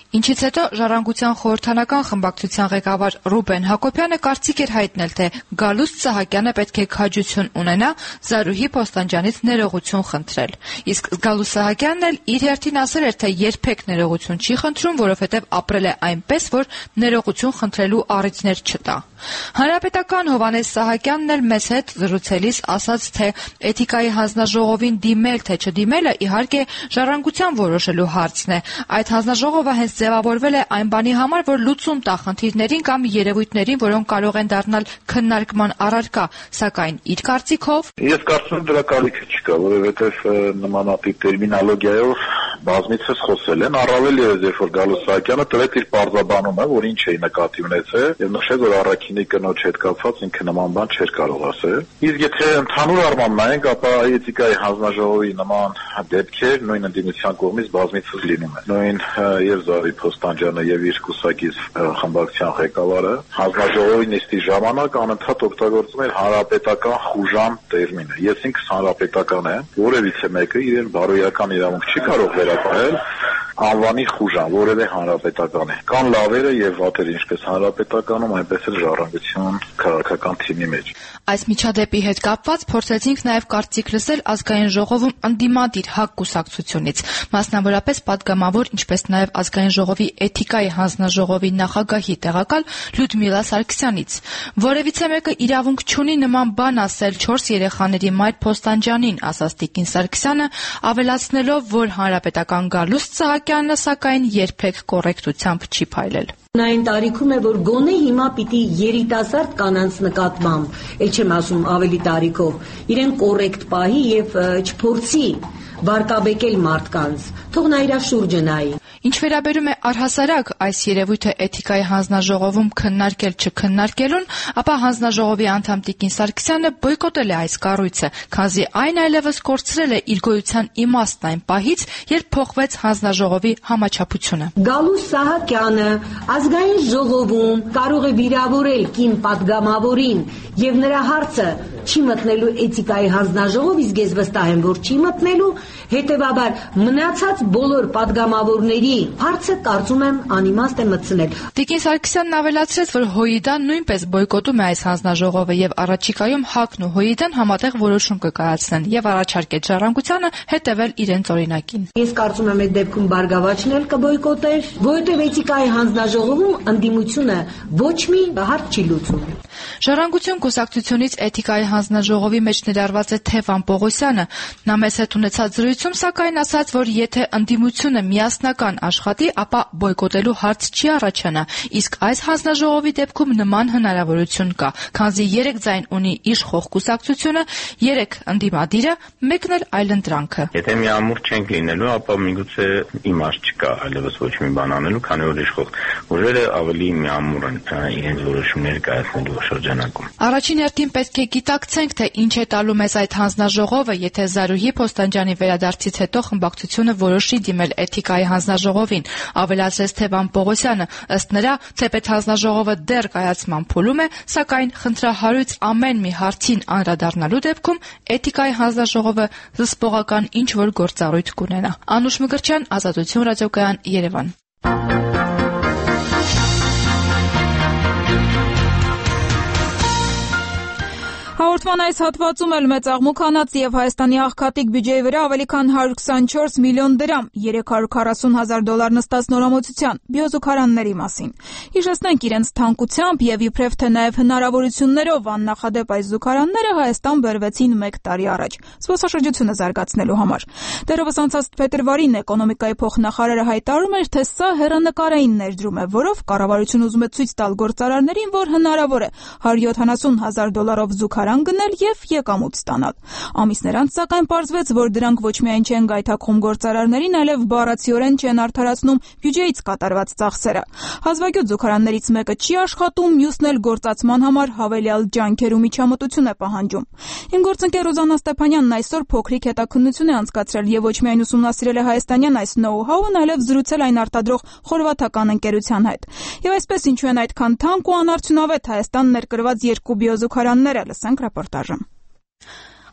Ինչից հետո Ժառանգության խորհրդանական խմբակցության ղեկավար Ռուբեն Հակոբյանը կարծիք էր հայտնել, թե Գալուստ Սահակյանը պետք է քաջություն ունենա Զարուհի Փոստանջյանից ներողություն խնդրել։ Իսկ Գալուստ Սահակյանն էլ իր հերթին ասել էր, թե երբեք ներողություն չի խնդրում, որովհետև ապրել է այնպես, որ ներողություն խնդրելու առիթներ չտա։ Հանրապետական Հովհաննես Սահակյանն էլ մեզ հետ զրուցելիս ասաց, թե էթիկայի հանձնաժողովին դիմել թե չդիմելը իհարկե Ժառանգության որոշելու հարցն է։ Այդ հանձնաժողովը հենց ձևավորվել է այն բանի համար, որ լուծում տա խնդիրներին կամ երևույթներին, որոնք կարող են դառնալ քննարկման առարկա, սակայն իր կարծիքով Ես կարծում եմ դրա կարիքը չկա, որովհետև նմանատիպ տերմինոլոգիայով բազմիցս խոսել են, առավել ևս երբ որ Գալուստ Սահակյանը տվեց իր պարզաբանումը, որ ինչ է նկատի ունեցել, եւ նշեց, որ առաքինի կնոջ հետ կապված ինքը նման բան չէր կարող ասել։ Իսկ եթե ընդհանուր առմամբ նայենք, ապա էթիկայի հանձնաժողովի նման դեպքեր նույն ընդդիմության կողմից բազմիցս լինում են։ Նույն եւ Զարուհի Փոստանջյանը եւ իր կուսակից խմբակցության ղեկավարը հանձնաժողովի նիստի ժամանակ անընդհատ օգտագործում էր հանրապետական խուժան տերմինը։ Ես ինքս հանրապետական եմ, որևիցե մեկը իրեն բարոյական իրավունք չի կարող վերապահել անվանի խուժան, որևէ հանրապետական է։ Կան լավերը եւ վատերը, ինչպես հանրապետականում, այնպես էլ Ժառանգություն քաղաքական թիմի մեջ։ Այս միջադեպի հետ կապված փորձեցինք նաև կարծիք լսել Ազգային ժողովում ընդդիմադիր ՀԱԿ կուսակցությունից, մասնավորապես падգամավոր, ինչպես նաև Ազգային ժողովի էթիկայի հանձնաժողովի նախագահի տեղակալ Լյուդմիլա Սարգսյանից։ Որևիցե մեկը իրավունք չունի նման բան ասել չորս երեխաների մայր Փոստանջյանին, ասաց Տիկին Սարգսյանը, ավելացնելով, որ հանրապետական Գալուստ Սահակյանը սակայն երբեք կոռեկտությամբ չի փայլել։ Այն տարիքում է, որ գոնե հիմա պիտի երիտասարդ կանանց նկատմամբ, ել չեմ ասում ավելի տարիքով, իրեն կոռեկտ պահի եւ չփորձի վարկաբեկել մարդկանց, թող նա իր շուրջը նայի։ Ինչ վերաբերում է առհասարակ այս երևույթը էթիկայի հանձնաժողովում քննարկել չքննարկելուն, ապա հանձնաժողովի անդամ Տիկին Սարգսյանը բոյկոտել է այս կառույցը, քանզի այն այլևս կորցրել է իր գոյության իմաստն այն պահից, երբ փոխվեց հանձնաժողովի համաչափությունը։ Գալուստ Սահակյանը Ազգային ժողովում կարող է վիրավորել կին падգամավորին եւ նրա հարցը չի մտնելու էթիկայի հանձնաժողով, իսկ ես վստահ եմ, որ չի մտնելու, հետեւաբար մնացած բոլոր падգամավորների հարցը կարծում եմ անիմաստ է մտցնել։ Տիկին Սարգսյանն ավելացրեց, որ ՀՅԴ-ն նույնպես բոյկոտում է այս հանձնաժողովը եւ առաջիկայում ՀԱԿ-ն ու ՀՅԴ-ն համատեղ որոշում կկայացնեն եւ առաջարկեց Ժառանգությանը հետեւել իրենց օրինակին։ Ես կարծում եմ այդ դեպքում Բարգավաճն էլ կբոյկոտեր, որովհետեւ էթիկայի հանձնաժողովում ընդդիմությունը ոչ մի հարց չի լուծում։ Ժառանգություն կուսակցությունից էթիկայի հանձնաժողովի մեջ ներառված է Թևան Պողոսյանը։ Նա մեզ հետ ունեցած զրույցում սակայն ասաց, որ եթե ընդդիմությունը միասնական աշխատի, ապա բոյկոտելու հարց չի առաջանա, իսկ այս հանձնաժողովի դեպքում նման հնարավորություն կա, քանզի երեք ձայն ունի իշխող կուսակցությունը, երեք ընդդիմադիրը, մեկն էլ այլընտրանքը։ Եթե միամուռ չենք լինելու, ապա միգուցե իմաստ չկա այլևս ոչ մի բան անելու, քանի որ իշխող ուժերը ավելի միամուռ են իրենց որոշումները կայացնելու շրջանակում։ Առաջին հերթին պետք է գիտակցենք, թե ինչ է տալու մեզ այդ հանձնաժողովը, եթե Զարուհի Փոստանջյանի վերադարձից հետո խմբակցությունը որոշի դիմել էթիկայի հանձնաժողովին, ավելացրեց Թևան Պողոսյանը։ Ըստ նրա, թեպետ հանձնաժողովը դեռ կայացման փուլում է, սակայն խնդրահարույց ամեն մի հարցին անդրադառնալու դեպքում էթիկայի հանձնաժողովը զսպողական ինչ որ գործառույթ կունենա։ Անուշ Մկրտչյան, Ազատություն ռադիոկայան, Երևան։ Հաղորդման այս հատվածում էլ մեծ աղմուկ հանած եւ Հայաստանի աղքատիկ բյուջեի վրա ավելի քան հարյուր քսանչորս միլիոն դրամ, երեք հարյուր քառասուն հազար դոլար նստած նորամուծության բիոզուգարանների մասին։ Հիշեցնենք իրենց թանկությամբ եւ իբրև թե նաեւ հնարավորություններով աննախադեպ այս զուգարանները Հայաստան բերվեցին մեկ տարի առաջ զբոսաշրջությունը զարգացնելու համար։ Դեռևս անցած փետրվարին էկոնոմիկայի փոխնախարարը հայտարարում էր, թե սա հեռանկարային ներդրում է, որով կառավարությունը ուզում է ցույց տալ գործարարներին, որ հնարավոր է հարյուր յոթանասուն հազար դոլարով զուգարան գնել եւ եկամուտ ստանալ։ Ամիսներ անց սակայն պարզվեց, որ դրանք ոչ միայն չեն գայթակղում գործարարներին, այլև բառացիորեն չեն արդարացնում բյուջեից կատարված ծախսերը։ Հազվագյուտ զուգարաններից մեկը չի աշխատում, մյուսն էլ գործածման համար հավելյալ ջանքեր ու միջամտություն է պահանջում։ Իմ գործընկեր Ռոզաննա Ստեփանյանն այսօր փոքրիկ հետաքննություն է անցկացրել եւ ոչ միայն ուսումնասիրել է հայաստանյան այս նոու-հաուն, այլև զրուցել այն արտադրող խորվաթական ընկերության հետ։ Եվ այսպես ինչու են այդքան թանկ ու անարդյունավետ Հայաստան ներկրված երկու բիոզուգարանները, լսենք ռեպորտաժը։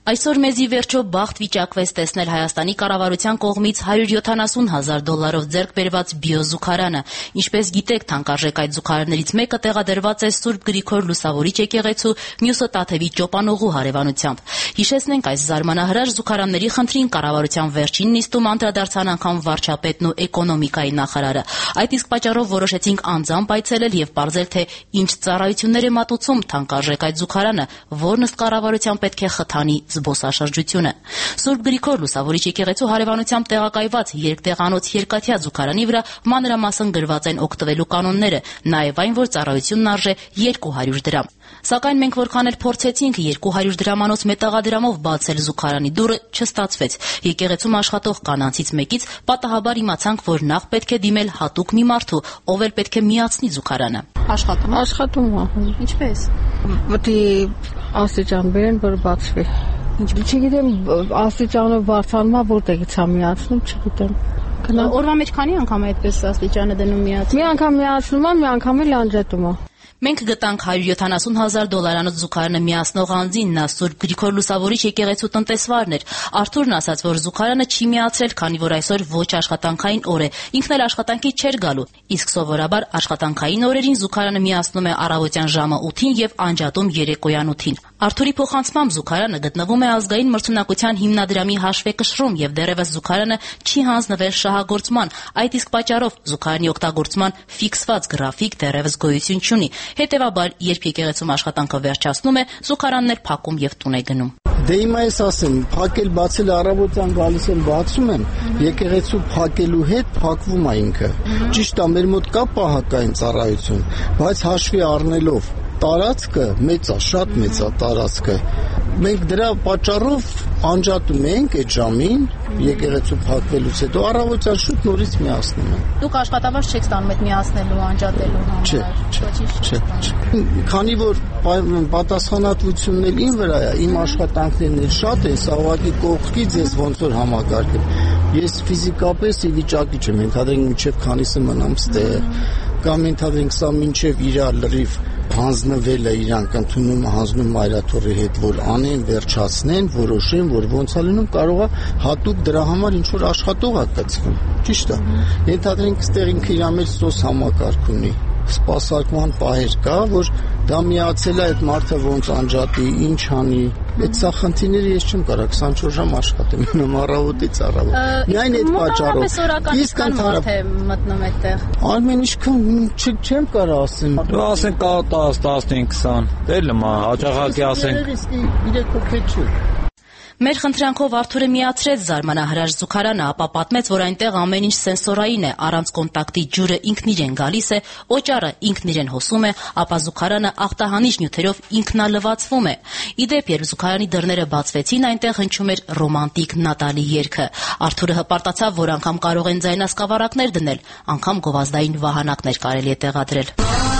Այսօր մեզի վերջո բախտ վիճակվեց տեսնել Հայաստանի կառավարության կողմից հարյուր յոթանասուն հազար դոլարով ձեռք բերված բիոզուգարանը։ Ինչպես գիտեք, թանկարժեք այդ զուգարաններից մեկը տեղադրված է Սուրբ Գրիգոր Լուսավորիչ եկեղեցու, մյուսը Տաթևի Ճոպանուղու հարևանությամբ։ Հիշեցնենք, այս զարմանահրաշ զուգարանների խնդրին կառավարության վերջին նիստում անդրադարձան անգամ վարչապետն ու էկոնոմիկայի նախարարը։ Այդ իսկ պատճառով որոշեցինք անձամբ այցելել եւ պարզել, թե ինչ ծառայություններ է մատուցում թանկարժեք այդ զուգարանը, որն ըստ կառավարության պետք է խթանի զբոսաշրջությունը։ Սուրբ Գրիգոր Լուսավորիչ եկեղեցու հարևանությամբ տեղակայված երկտեղանոց երկաթյա զուգարանի վրա մանրամասն գրված են օգտվելու կանոնները, նաև այն, որ ծառայությունն արժե երկու հարյուր դրամ։ Սակայն մենք որքան էլ փորձեցինք երկու հարյուր դրամանոց մետաղադրամով բացել զուգարանի դուռը, չստացվեց։ Եկեղեցում աշխատող կանանցից մեկից պատահաբար իմացանք, որ նախ պետք է դիմել հատուկ մի մարդու, ով էլ պետք է միացնի զուգարանը։ Աշխատում աշխատում է։ Ինչպես։ Պետք է աստիճան բերեն, որ բացվի։ Ինչ չգիտեմ, աստիճանը բարձրանում է, որտեղից է միացնում, չգիտեմ։ Օրվա մեջ քանի անգամ այդպես աստիճանը դնում միացնում։ Մի անգամ միացնում եմ, մի անգամ էլ անջատում եմ։ Մենք գտանք հարյուր յոթանասուն հազար դոլարանոց զուգարանը միացնող անձին, նա Սուրբ Գրիգոր Լուսավորիչ եկեղեցու տնտեսվարն էր։ Արթուրն ասաց, որ զուգարանը չի միացրել, քանի որ այսօր ոչ աշխատանքային օր է, ինքն էլ աշխատանքից չէր գալու, իսկ սովորաբար աշխատանքային օրերին զուգարանը միացնում է առավոտյան ժամը ութին եւ անջատում երեկոյան ութին։ Արթուրի փոխանցմամբ զուգարանը գտնվում է ազգային մրցունակության հիմնադրամի հաշվեկշռում եւ դեռևս զուգարանը չի հանձնվել շահագործման։ Այդ իսկ պատճառով զուգարանի օգտագործման ֆիքսված գրաֆիկ դեռևս գոյություն չունի։ Հետևաբար, երբ եկեղեցում աշխատանքը վերջացնում է, զուգարանն էլ փակում եւ տուն է գնում։ Դե հիմա ես ասեմ, փակել բացել առավոտյան գալիս եմ բացում եմ, եկեղեցու փակելու հետ փակվում է ինքը։ Ճիշտ է, մեր մոտ կա պահակային ծառայություն, բայց հաշվի առնելով տարածքը մեծ է, շատ մեծ է տարածքը։ Մենք դրա պատճառով անջատում ենք այդ ժամին, եկեղեցու փակվելուց հետո առավոտյան շուտ նորից միացնում ենք։ Դուք աշխատավարձ չեք ստանում այդ միացնելու, անջատելու համար։ Չէ, չէ, չէ։ Քանի որ պատասխանատվությունն էլ ին վրա է, իմ աշխատանքներն էլ շատ են, սա ուղղակի կողքից ես ոնց որ համակարգեմ։ Ես ֆիզիկապես ի վիճակի չեմ, ենթադրենք մինչև քանիսը մնամ ստեղ, կամ ենթադրենք սա մինչև իր լրիվ հանձնվել է, իրանք ընդունում հանձնում մայրաթորի հետ, որ անեն, վերջացնեն, որոշեն, որ ոնց է լինում, կարող է հատուկ դրա համար ինչ որ աշխատող է կցվում։ Ճիշտ է։ Ենթադրենք ստեղ ինքը իր մեջ սոս համակարգ ունի։ Սպասարկման պահեր կա, որ դա միացել է այդ մարդը ոնց անջատի, ինչ անի։ Այդ սա խնդիրները ես չեմ կարող քսանչորս ժամ աշխատեմ, մնում առավոտից առավոտ։ Միայն այդ պատճառով։ Իսկ ընդհանրապես մտնում այդտեղ։ Արմեն ինչքան չեմ կարող ասեմ։ Դու ասենք կա տասը, տասնհինգ, քսան։ Դե լմա, հաճախակի ասենք։ Իրեք փոքր չի։ Մեր խնդրանքով Արթուրը միացրեց զարմանահրաշ զուգարանը, ապա պատմեց, որ այնտեղ ամեն ինչ սենսորային է, առանց կոնտակտի ջուրը ինքն իրեն գալիս է, օճառը ինքն իրեն հոսում է, ապա զուգարանը ախտահանիչ նյութերով ինքնալվացվում է։ Իդեպ, երբ զուգարանի դռները բացվեցին, այնտեղ հնչում էր ռոմանտիկ Նատալի երգը։ Արթուրը հպարտացավ, որ անգամ կարող են ձայնասկավառակներ դնել, անգամ գովազդային վահանակներ կարելի է տեղադրել։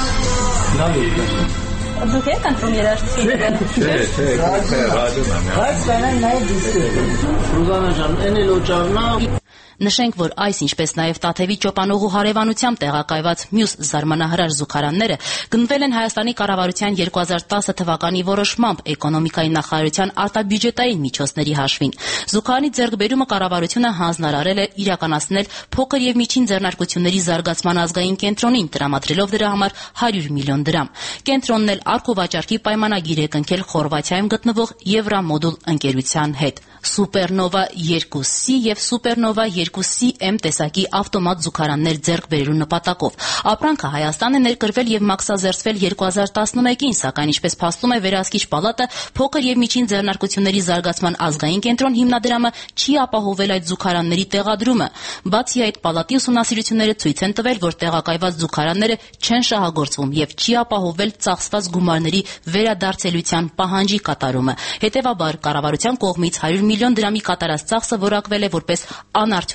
Դուք եք ընտրում երաժշտությունը։ Չէ, չէ, ռադիոն է։ Բայց սրանն նաև դիսկ է։ Ռուզանա ջան, այն էլ օճառնա։ Նշենք, որ այս, ինչպես նաև Տաթևի Ճոպանուղու հարևանությամբ տեղակայված մյուս զարմանահրաշ զուգարանները գնվել են Հայաստանի կառավարության երկու հազար տասը թվականի որոշմամբ էկոնոմիկայի նախարարության արտաբյուջետային միջոցների հաշվին։ Զուգարանի ձեռքբերումը կառավարությունը հանձնարարել է իրականացնել փոքր եւ միջին ձեռնարկությունների զարգացման ազգային կենտրոնին, տրամադրելով դրա համար հարյուր միլիոն դրամ։ Կենտրոնն էլ առկուվաճառքի պայմանագիր է կնքել Խորվաթիայում գտնվող Եվրամոդուլ ընկերության հետ։ Սուպերնովա երկու սի եւ Սուպերնովա երկու սի էմ տեսակի ավտոմատ զուգարաններ ձեռք բերելու նպատակով։ Ապրանքը Հայաստան է ներկրվել եւ մաքսազերծվել երկու հազար տասնմեկին, սակայն ինչպես փաստում է Վերահսկիչ պալատը, փոքր եւ միջին ձեռնարկությունների զարգացման ազգային կենտրոն հիմնադրամը չի ապահովել այդ զուգարանների տեղադրումը։ Բացի այդ, պալատի ուսումնասիրությունները ցույց են տվել, որ տեղակայված զուգարանները չեն շահագործվում եւ չի ապահովել ծախսված գումարների վերադարձելիության պահանջի կատարումը։ Հետևաբար, կառավարության կողմից հարյուր միլիոն դրամի կատարած ծախսը որակվել է որպես անարդյունավետ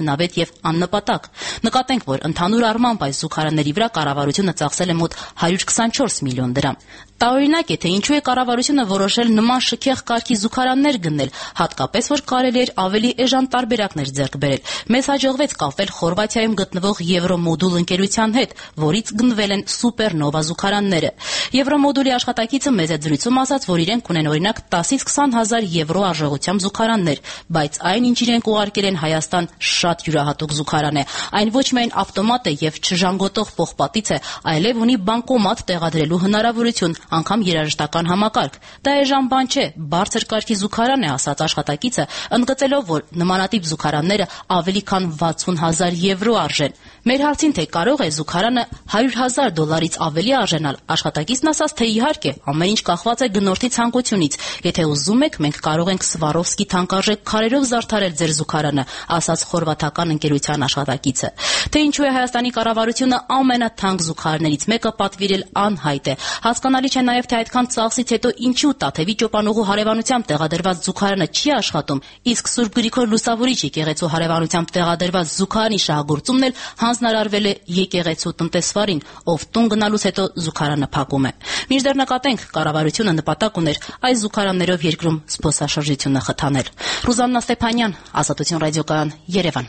անարդյունավետ եւ աննպատակ։ Նկատենք, որ ընդհանուր առմամբ այս զուգարանների վրա կառավարությունը ծախսել է մոտ հարյուր քսանչորս միլիոն դրամ։ Տարօրինակ է, թե ինչու է կառավարությունը որոշել նման շքեղ կարգի զուգարաններ գնել, հատկապես որ կարելի էր ավելի էժան տարբերակներ ձեռք բերել։ Մեզ հաջողվեց կապվել Խորվաթիայում գտնվող Եվրոմոդուլ ընկերության հետ, որից գնվել են Սուպերնովա զուգարանները։ Եվրոմոդուլի աշխատակիցը մեծ է զրույցում ասաց, որ իրենք ունեն օրինակ տասից քսան հազար եվրո արժողությամբ զուգարաններ, բայց այն, ինչ իրենք ուղարկել են Հայաստան, շատ յուրահատուկ զուգարան է։ Այն ոչ միայն ավտոմատ է եւ չժանգոտող պողպատից է, այլև ունի բանկոմատ տեղադրելու հնարավորություն, անգամ երաժշտական համակարգ։ Դա էժան բան չէ, բարձր կարգի զուգարան է, ասաց աշխատակիցը, ընդգծելով, որ նմանատիպ զուգարանները ավելի քան վաթսուն հազար եվրո արժեն։ Մեր հարցին, թե կարող է զուգարանը հարյուր հազար դոլարից ավելի արժենալ, աշխատակիցն ասաց, թե իհարկե, ամեն ինչ կախված է գնորդի ցանկությունից։ Եթե ուզում եք, մենք կարող ենք Սվարովսկի թանկարժեք քարերով զարդարել ձեր զուգարանը, ասաց խորվաթական ընկերության աշխատակիցը։ Թե ինչու է Հայաստանի կառավարությունը ամենաթանկ զուգարներից մեկը պատվիրել անհայտ է։ Հասկանալի չէ նաև, թե այդքան ծախսից հետո ինչու Տաթևի ճոպանուղու հարևանությամբ տեղադրված զուգարանը չի աշխատում, իսկ Սուրբ Գրիգոր Լուսավորիչ եկեղեցու հարևանությամբ տեղադրված զուգարանի շահագործումն էլ հանձնարարվել է եկեղեցու տնտեսվարին, ով տուն գնալուց հետո զուգարանը փակում է։ Մինչդեռ նկատենք, կառավարությունը նպատակ ուներ այս զուգարաններով երկրում զբոսաշրջությունը խթանել։ Ռուզաննա Ստեփանյան, Ազատություն ռադիոկայան, Երևան։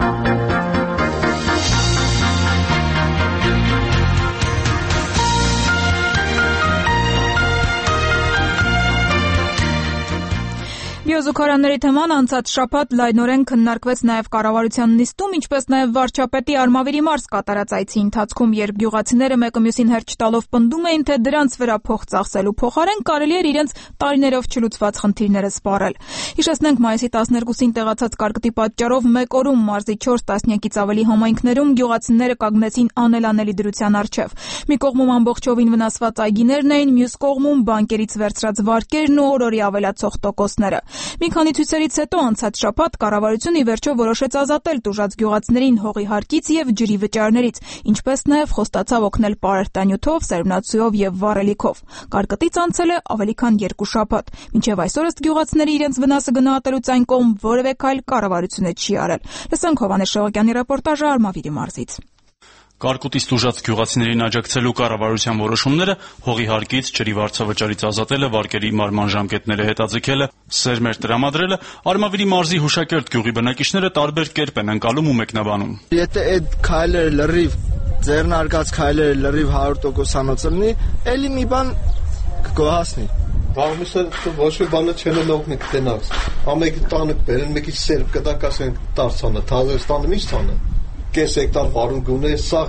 Բիոզուգարանների թեման անցած շաբաթ լայնորեն քննարկվեց նաև կառավարության նիստում, ինչպես նաև վարչապետի Արմավիրի մարզ կատարած այցի ընթացքում, երբ գյուղացիները մեկը մյուսին հերթ տալով պնդում էին, թե դրանց վրա փող ծախսելու փոխարեն կարելի էր իրենց տարիներով չլուծված խնդիրները սպառել։ Հիշեցնենք, մայիսի տասներկուսին տեղացած կարկտի պատճառով մեկ օրում մարզի չորս տասնյակից ավելի համայնքներում գյուղացիները կանգնեցին անելանելի դրության առջև։ Մի կողմում ամբողջովին վնասված այգիներն էին, մյուս կողմում բանկերից վերցրած վարկերն ու օրորի ավելացող տոկոսները։ Մի քանի ցույցերից հետո անցած շաբաթ կառավարությունը ի վերջո որոշեց ազատել տուժած գյուղացիներին հողի հարկից եւ ջրի վճարներից, ինչպես նաեւ խոստացավ օգնել պարարտանյութով, սերմնացույով եւ վառելիքով։ Կարկտից անցել է ավելի քան երկու շաբաթ։ Մինչեւ այսօր ըստ գյուղացիների իրենց վնասը գնահատելուց այն կողմ որևէ քայլ կառավարությունը չի արել։ Լսենք Հովհաննես Շողոկյանի ռեպորտաժը Արմավիրի մարզից։ Կարկուտից տուժած գյուղացիներին աջակցելու կառավարության որոշումները, հողի հարկից, ջրի վարձավճարից ազատելը, վարկերի մարման ժամկետները հետաձգելը, սերմեր տրամադրելը, Արմավիրի մարզի Հուշակերտ գյուղի բնակիչները տարբեր կերպ են ընկալում ու մեկնաբանում։ Եթե այդ քայլերը լրիվ ձեռնարկած քայլերը լրիվ հարյուր տոկոսանոց լինի, էլի մի բան կգոհացնի։ Բաղմիսը ոչ մի բանը չեն լողնի կտենաս։ Ամեկ տանը բերեն, մեկի սերմ կդակ ասեն տարցանը, Թազերստանը ինչ ցանը։ Կես հեկտար վարուն գունե, սաղ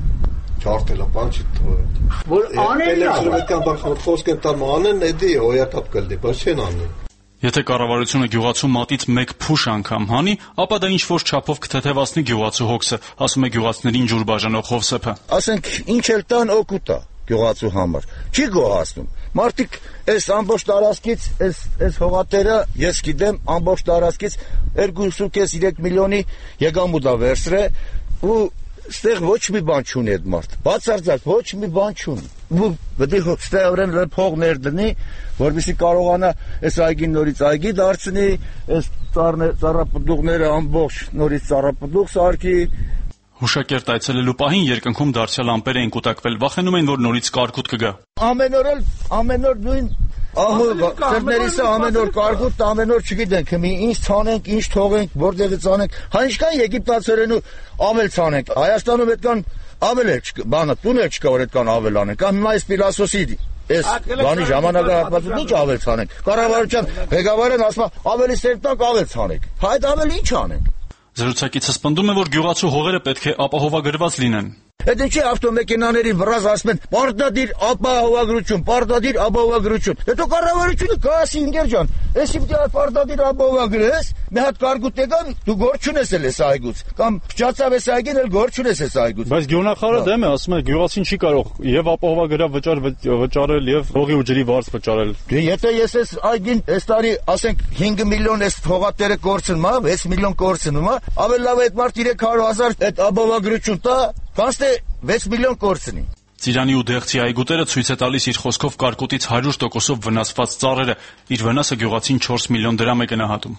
չարտելա, բան չի թողել։ Որ անեն էլեկտրական բան խոսք են տամ անեն, էդի օյատապ կլդի, բայց չեն անեն։ Եթե կառավարությունը գյուղացու մատից մեկ փուշ անգամ հանի, ապա դա ինչ-որ չափով կթեթևացնի գյուղացու հոգսը, ասում է գյուղացիներին ջուր բաժանող Հովսեփը։ Ասենք ինչ էլ տան օգուտ է գյուղացու համար, չի գոհացնում։ Մարդիկ այս ամբողջ տարածքից, այս այս հողատերը, ես գիտեմ, ամբողջ տարածքից երկու կես երեք միլիոնի եկամուտ է վերցրել ու ստեղ ոչ մի բան չունի այդ մարդ։ Բացարձակ ոչ մի բան չունի։ Ու պետք է ստեղրեն փող ներդնի, որովհետեւ կարողանա այս այգին նորից այգի դարձնի, այս ծառապտուղները ամբողջ նորից ծառապտուղ սարքի։ Հուշակերտ այցելելու պահին երկնքում դարձյալ ամպեր էին կուտակվել, վախենում էին, որ նորից կարկուտ կգա։ Ամեն օր էլ ամեն օր նույն ահա ծերներիսը ամեն օր կարկուտ, ամեն օր չգիտենք, մի ինչ ցանենք, ինչ թողենք, որտեղից անենք։ Հա ինչքան եգիպտացերեն ու ավել ցանենք։ Հայաստանում այդքան ավել է, բանը տուն է չկա, որ այդքան ավել անենք։ Կամ հիմա այս Պիլասոսի այս բանի ժամանակահատվածում ինչ ավել ցանենք։ Կառավարության ղեկավարն ասում է ավելի սերտակ ավել ցանենք։ Հա այդ ավել ինչ անենք։ Զրուցակիցը պնդում է, որ գյուղացու հողերը պետք է ապահովագրված լինեն։ Այդ ինչի ավտոմեքենաների վրազ ասում են պարտադիր ապահովագրություն, պարտադիր ապահովագրություն։ Հետո կառավարությունը կասի ինգեր ջան, էսի պիտի պարտադիր ապահովագրես, մի հատ կարգուտ եկան, դու գործ չունես էլ այս այգուց, կամ փչացավ այս այգին էլ գործ չունես այս այգուց։ Բայց գյուղնախարարը դեմ է, ասում է գյուղացին չի կարող եւ ապահովագրա վճար վճարել եւ հողի ու ջրի վարձ վճարել։ Եթե ես այս այգին այս տարի ասենք հինգ միլիոն այս հողատերը կորցնում, հա, վեց միլիոն կորցնում, հա, ավելի լավ է այդ մարդ երեք հարյուր հազար այդ ապահովագրություն տա, կանց թե վեց միլիոն կորցնի։ Ծիրանի ու Դեղցի այգուտերը ցույց է տալիս իր խոսքով կարկուտից հարյուր տոկոսով վնասված ծառերը, իր վնասը գյուղացին չորս միլիոն դրամ է գնահատում։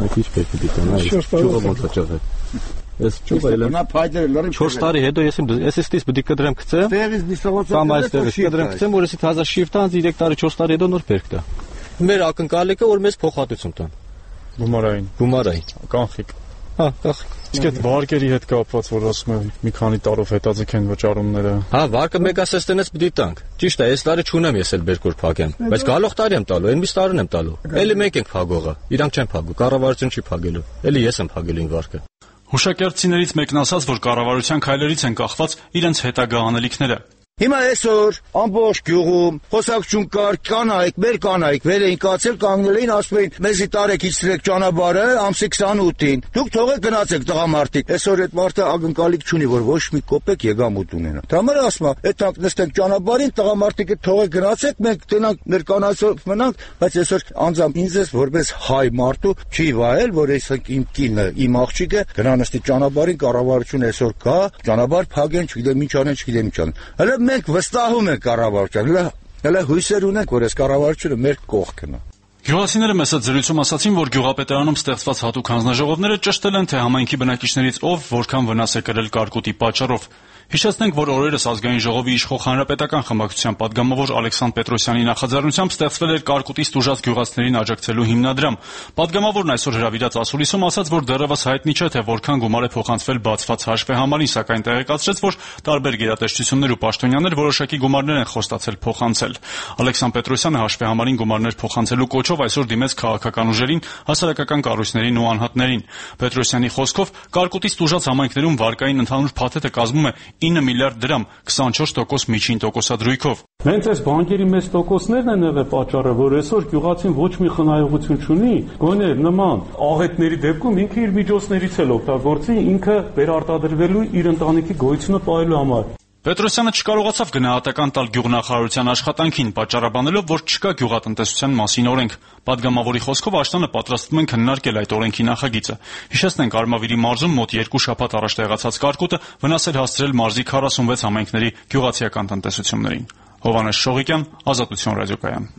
Ես ճուղը ելեմ չորս տարի հետո ես ես էստից պետք է կդրեմ գցեմ կամ այստեղից կդրեմ գցեմ որ էսի հազար շիֆտան երեք տարի չորս տարի հետո նոր բերք տա մեր ակնկալիքը որ մեզ փոխհատուցում տան գումարային գումարային կանխիկ հա կանխիկ իսկ այդ վարկերի հետ կապված որ ասում եմ մի քանի տարով հետաձգ են վճարումները հա վարկը մեգասեստենից պետք է տանք ճիշտ է այս տարի չունեմ ես էլ բերկուր փակեմ բայց գալող տարի եմ տալու այն միշտ տարին եմ տալու էլի մենք ենք փագողը իրանք չեն փագու կառավարություն չի փագելու էլի ես եմ փագելու ին վարկը Հուշակերտցիներից մեկն ասաց, որ կառավարության քայլերից են կախված իրենց հետագա անելիքները։ Հիմա այսօր ամբողջ գյուղում խոսակցություն կար, կանայք, մեր կանայք վեր էին կացել, կանգնել էին, ասում էին, մեզի տարեք իջրեք ճանապարհը ամսի քսանութին։ Դուք թողեք գնացեք տղամարդիկ։ Այսօր այդ մարդը ակնկալիք չունի, որ ոչ մի կոպեկ եկամուտ ունենա։ Դամը ասում է, այդտեղ նստենք ճանապարհին, տղամարդիկը թողեք գնացեք, մենք տենանք մեր կանայցով մնանք, բայց այսօր անձամբ ինձ ես որպես հայ մարդու չի վայել, որ այսօր իմ կինը, իմ աղջիկը գնա նստի ճանապարհին, կառավարություն այսօր կա, ճանապարհ փակեն, չգիտեմ ինչ անեն, չգիտեմ ինչ անեն։ Հələ մենք վստահում ենք կառավարությանը, հələ հույսեր ունենք, որ այս կառավարությունը մեր կողքն է։ Գյուղացիները մեծ զրույցում ասացին, որ գյուղապետարանում ստեղծված հատուկ հանձնաժողովները ճշտել են, թե համայնքի բնակիչներից ով որքան վնաս է կրել կարկուտի պատճառով։ Հիշեցնենք, որ օրերս ազգային ժողովի իշխող հանրապետական խմբակցության падգամավոր Ալեքսանդր Պետրոսյանի նախաձեռնությամբ ստեղծվել էր կարկուտից տուժած գյուղացիներին աջակցելու հիմնադրամ։ Падգամավորն այսօր հրավիրած ասուլիսում ասաց, որ դեռևս հայտնի չէ, թե որքան գումար է փոխանցվել բացված հաշվեհամարին, սակայն տեղեկացրեց, որ տարբեր գերատեսչություններ ու պաշտոնյաներ որոշակի գումարներ են խոստացել փոխանցել։ Ալեքսանդր Պետրոսյանը հաշվեհամարին գումարներ փոխանցելու կոչով այսօր դիմեց քաղաքական ուժերին, հասարակական կառույցներին ու անհատներին։ Պետրոսյանի խոսքով կարկուտից տուժած համայնքներում վարկային ընդհանուր փաթեթը կազմում է ինը միլիարդ դրամ, քսանչորս տոկոս միջին տոկոսադրույքով։ Հենց այս բանկերի մեծ տոկոսներն են եղել պատճառը, որ այսօր գյուղացին ոչ մի խնայողություն չունի, գոնե նման աղետների դեպքում ինքը իր միջոցներից էլ օգտագործի, ինքը վերարտադրվելու իր ընտանիքի գոյությունը պահելու համար։ Պետրոսյանը չկարողացավ գնահատական տալ գյուղնախարարության աշխատանքին, պատճառաբանելով, որ չկա գյուղատնտեսության մասին օրենք։ Падգամավորի խոսքով աշտանը պատրաստվում են քննարկել այդ օրենքի նախագիծը։ Հիշեցնենք, Արմավիրի մարզում մոտ երկու շաբաթ առաջ տեղացած կարկուտը վնաս էր հասցրել մարզի քառասունվեց համայնքների գյուղացիական տնտեսություններին։ Հովհաննես Շողիկյան, Ազատություն ռադիոկայան։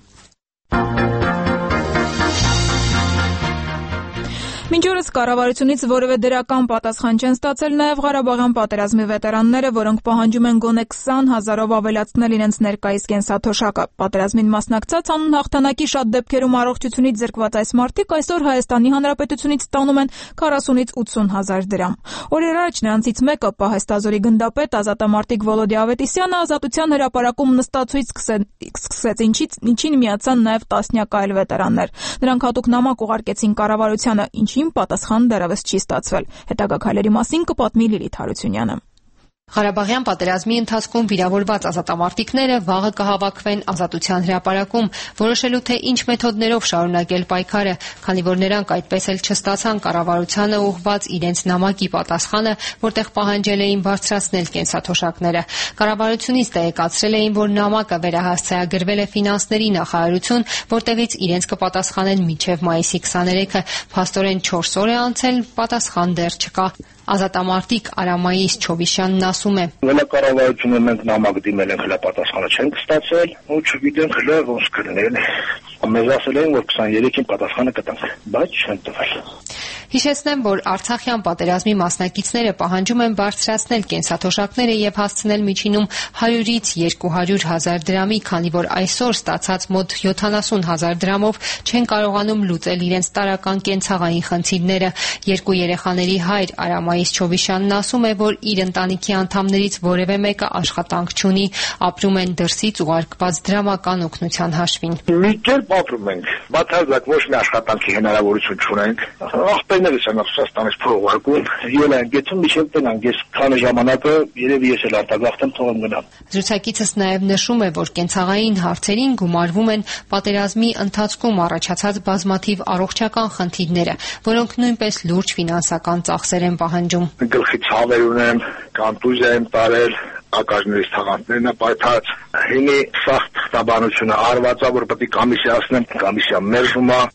Մինչ օրս կառավարությունից որևէ դրական պատասխան չեն ստացել նաև Ղարաբաղյան պատերազմի վետերանները, որոնք պահանջում են գոնե քսան հազարով ավելացնել իրենց ներկայիս կենսաթոշակը։ Պատերազմին մասնակցած անուն հաղթանակի շատ դեպքերում առողջությունից զրկված այս մարդիկ այսօր Հայաստանի Հանրապետությունից ստանում են քառասունից ութսուն հազար դրամ։ Օրեր առաջ նրանցից մեկը, Պահեստազորի գնդապետ ազատամարտիկ Վոլոդի Ավետիսյանը, Ազատության հրապարակում նստացույց սկսեց, ինչին միացան նաև տասնյակ այլ վետերաններ։ Նրանք հատուկ նամակ ուղարկեցին կառավարությանը, ինչի պատասխան դեռևս չի ստացվել։ Հետագա քայլերի մասին կպատմի Լիլիթ Հարությունյանը։ Ղարաբաղյան պատերազմի ընթացքում վիրավորված ազատամարտիկները վաղը կհավաքվեն Ազատության հրապարակում, որոշելու թե ինչ մեթոդներով շարունակել պայքարը, քանի որ նրանք այդպես էլ չստացան կառավարությանը ուղղված իրենց նամակի պատասխանը, որտեղ պահանջել էին բարձրացնել կենսաթոշակները։ Կառավարությունից տեղեկացրել էին, որ նամակը վերահասցեագրվել է ֆինանսների նախարարություն, որտեղից իրենց կպատասխանեն մինչև մայիսի քսաներեքը։ Փաստորեն չորս օր է անցել, պատասխան դեռ չկա։ Ազատամարտիկ Արամայիս Չովիշյանն ասում է. Կառավարությունը մենք նամակ դիմել ենք, հələ պատասխանը չենք ստացել, ու չգիտենք հələ ոնց կլինել։ Մեզ ասել են, որ քսաներեքին պատասխանը կտանք, բայց չեն տվել։ Հիշեցնեմ, որ Արցախյան պատերազմի մասնակիցները պահանջում են բարձրացնել կենսաթոշակները եւ հասցնել միջինում հարյուրից երկու հարյուր հազար դրամի, քանի որ այսօր ստացած մոտ յոթանասուն հազար դրամով չեն կարողանում լուծել իրենց տարական կենցաղային խնդիրները։ Երկու երեխաների հայր Արամայիս Չովիշյանն ասում է, որ իր ընտանիքի անդամներից որևէ մեկը աշխատանք չունի, ապրում են դրսից ուղարկված դրամական օգնության հաշվին։ Մի կերպ ապրում ենք, բացարձակ ոչ մի աշխատանքի հնարավորություն չունենք։ Ախպերներս են Ռուսաստանից փող ուղարկում, ելա են գեցում, միշտ տենան, ես քանի ժամանակը երևի ես էլ արտագաղթեմ, թողեմ գնամ։ Զրուցակիցս նաև նշում է, որ կենցաղային հարցերին գումարվում են պատերազմի ընթացքում առաջացած բազմաթիվ առողջական խնդիրները, որոնք նույնպես լուրջ ֆինանսական ծախսեր են պահանջում։ Գլխի ցավեր ունեմ, կոնտուզիա եմ տարել, ակաժներից թաղանթներն է պայթած, հինի սաղ թղթաբանությունը արվածա, որ պետք է կոմիսիա ասնեմ, կոմիսիա մերժում է։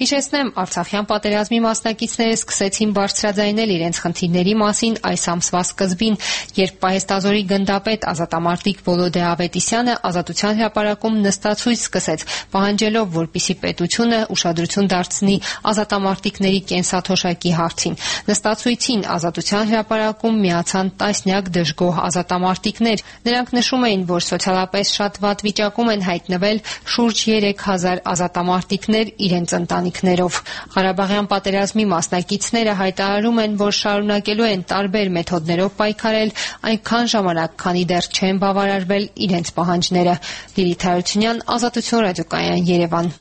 Հիշեցնեմ, Արցախյան պատերազմի մասնակիցները սկսեցին բարձրաձայնել իրենց խնդիրների մասին այս ամսվա սկզբին, երբ պահեստազորի գնդապետ ազատամարտիկ Վոլոդե Ավետիսյանը Ազատության հրապարակում նստացույց սկսեց, պահանջելով, որպեսզի պետությունը ուշադրություն դարձնի ազատամարտիկների կենսաթոշակի հարցին։ Նստացույցին Ազատության հրապարակում միացան տասնյակ դժգոհ ազատամարտիկներ։ Նրանք նշում էին, որ սոցիալապես շատ վատ վիճակում են հայտնվել շուրջ երեք հազար ազատամարտիկներ իրենց ընտանիքներով։ Ղարաբաղյան պատերազմի մասնակիցները հայտարարում են, որ շարունակելու են տարբեր մեթոդներով պայքարել այնքան ժամանակ, քանի դեռ չեն բավարարվել իրենց պահանջները։ Լիլիթ Հարությունյան, Ազատություն ռադիոկայան, Երևան։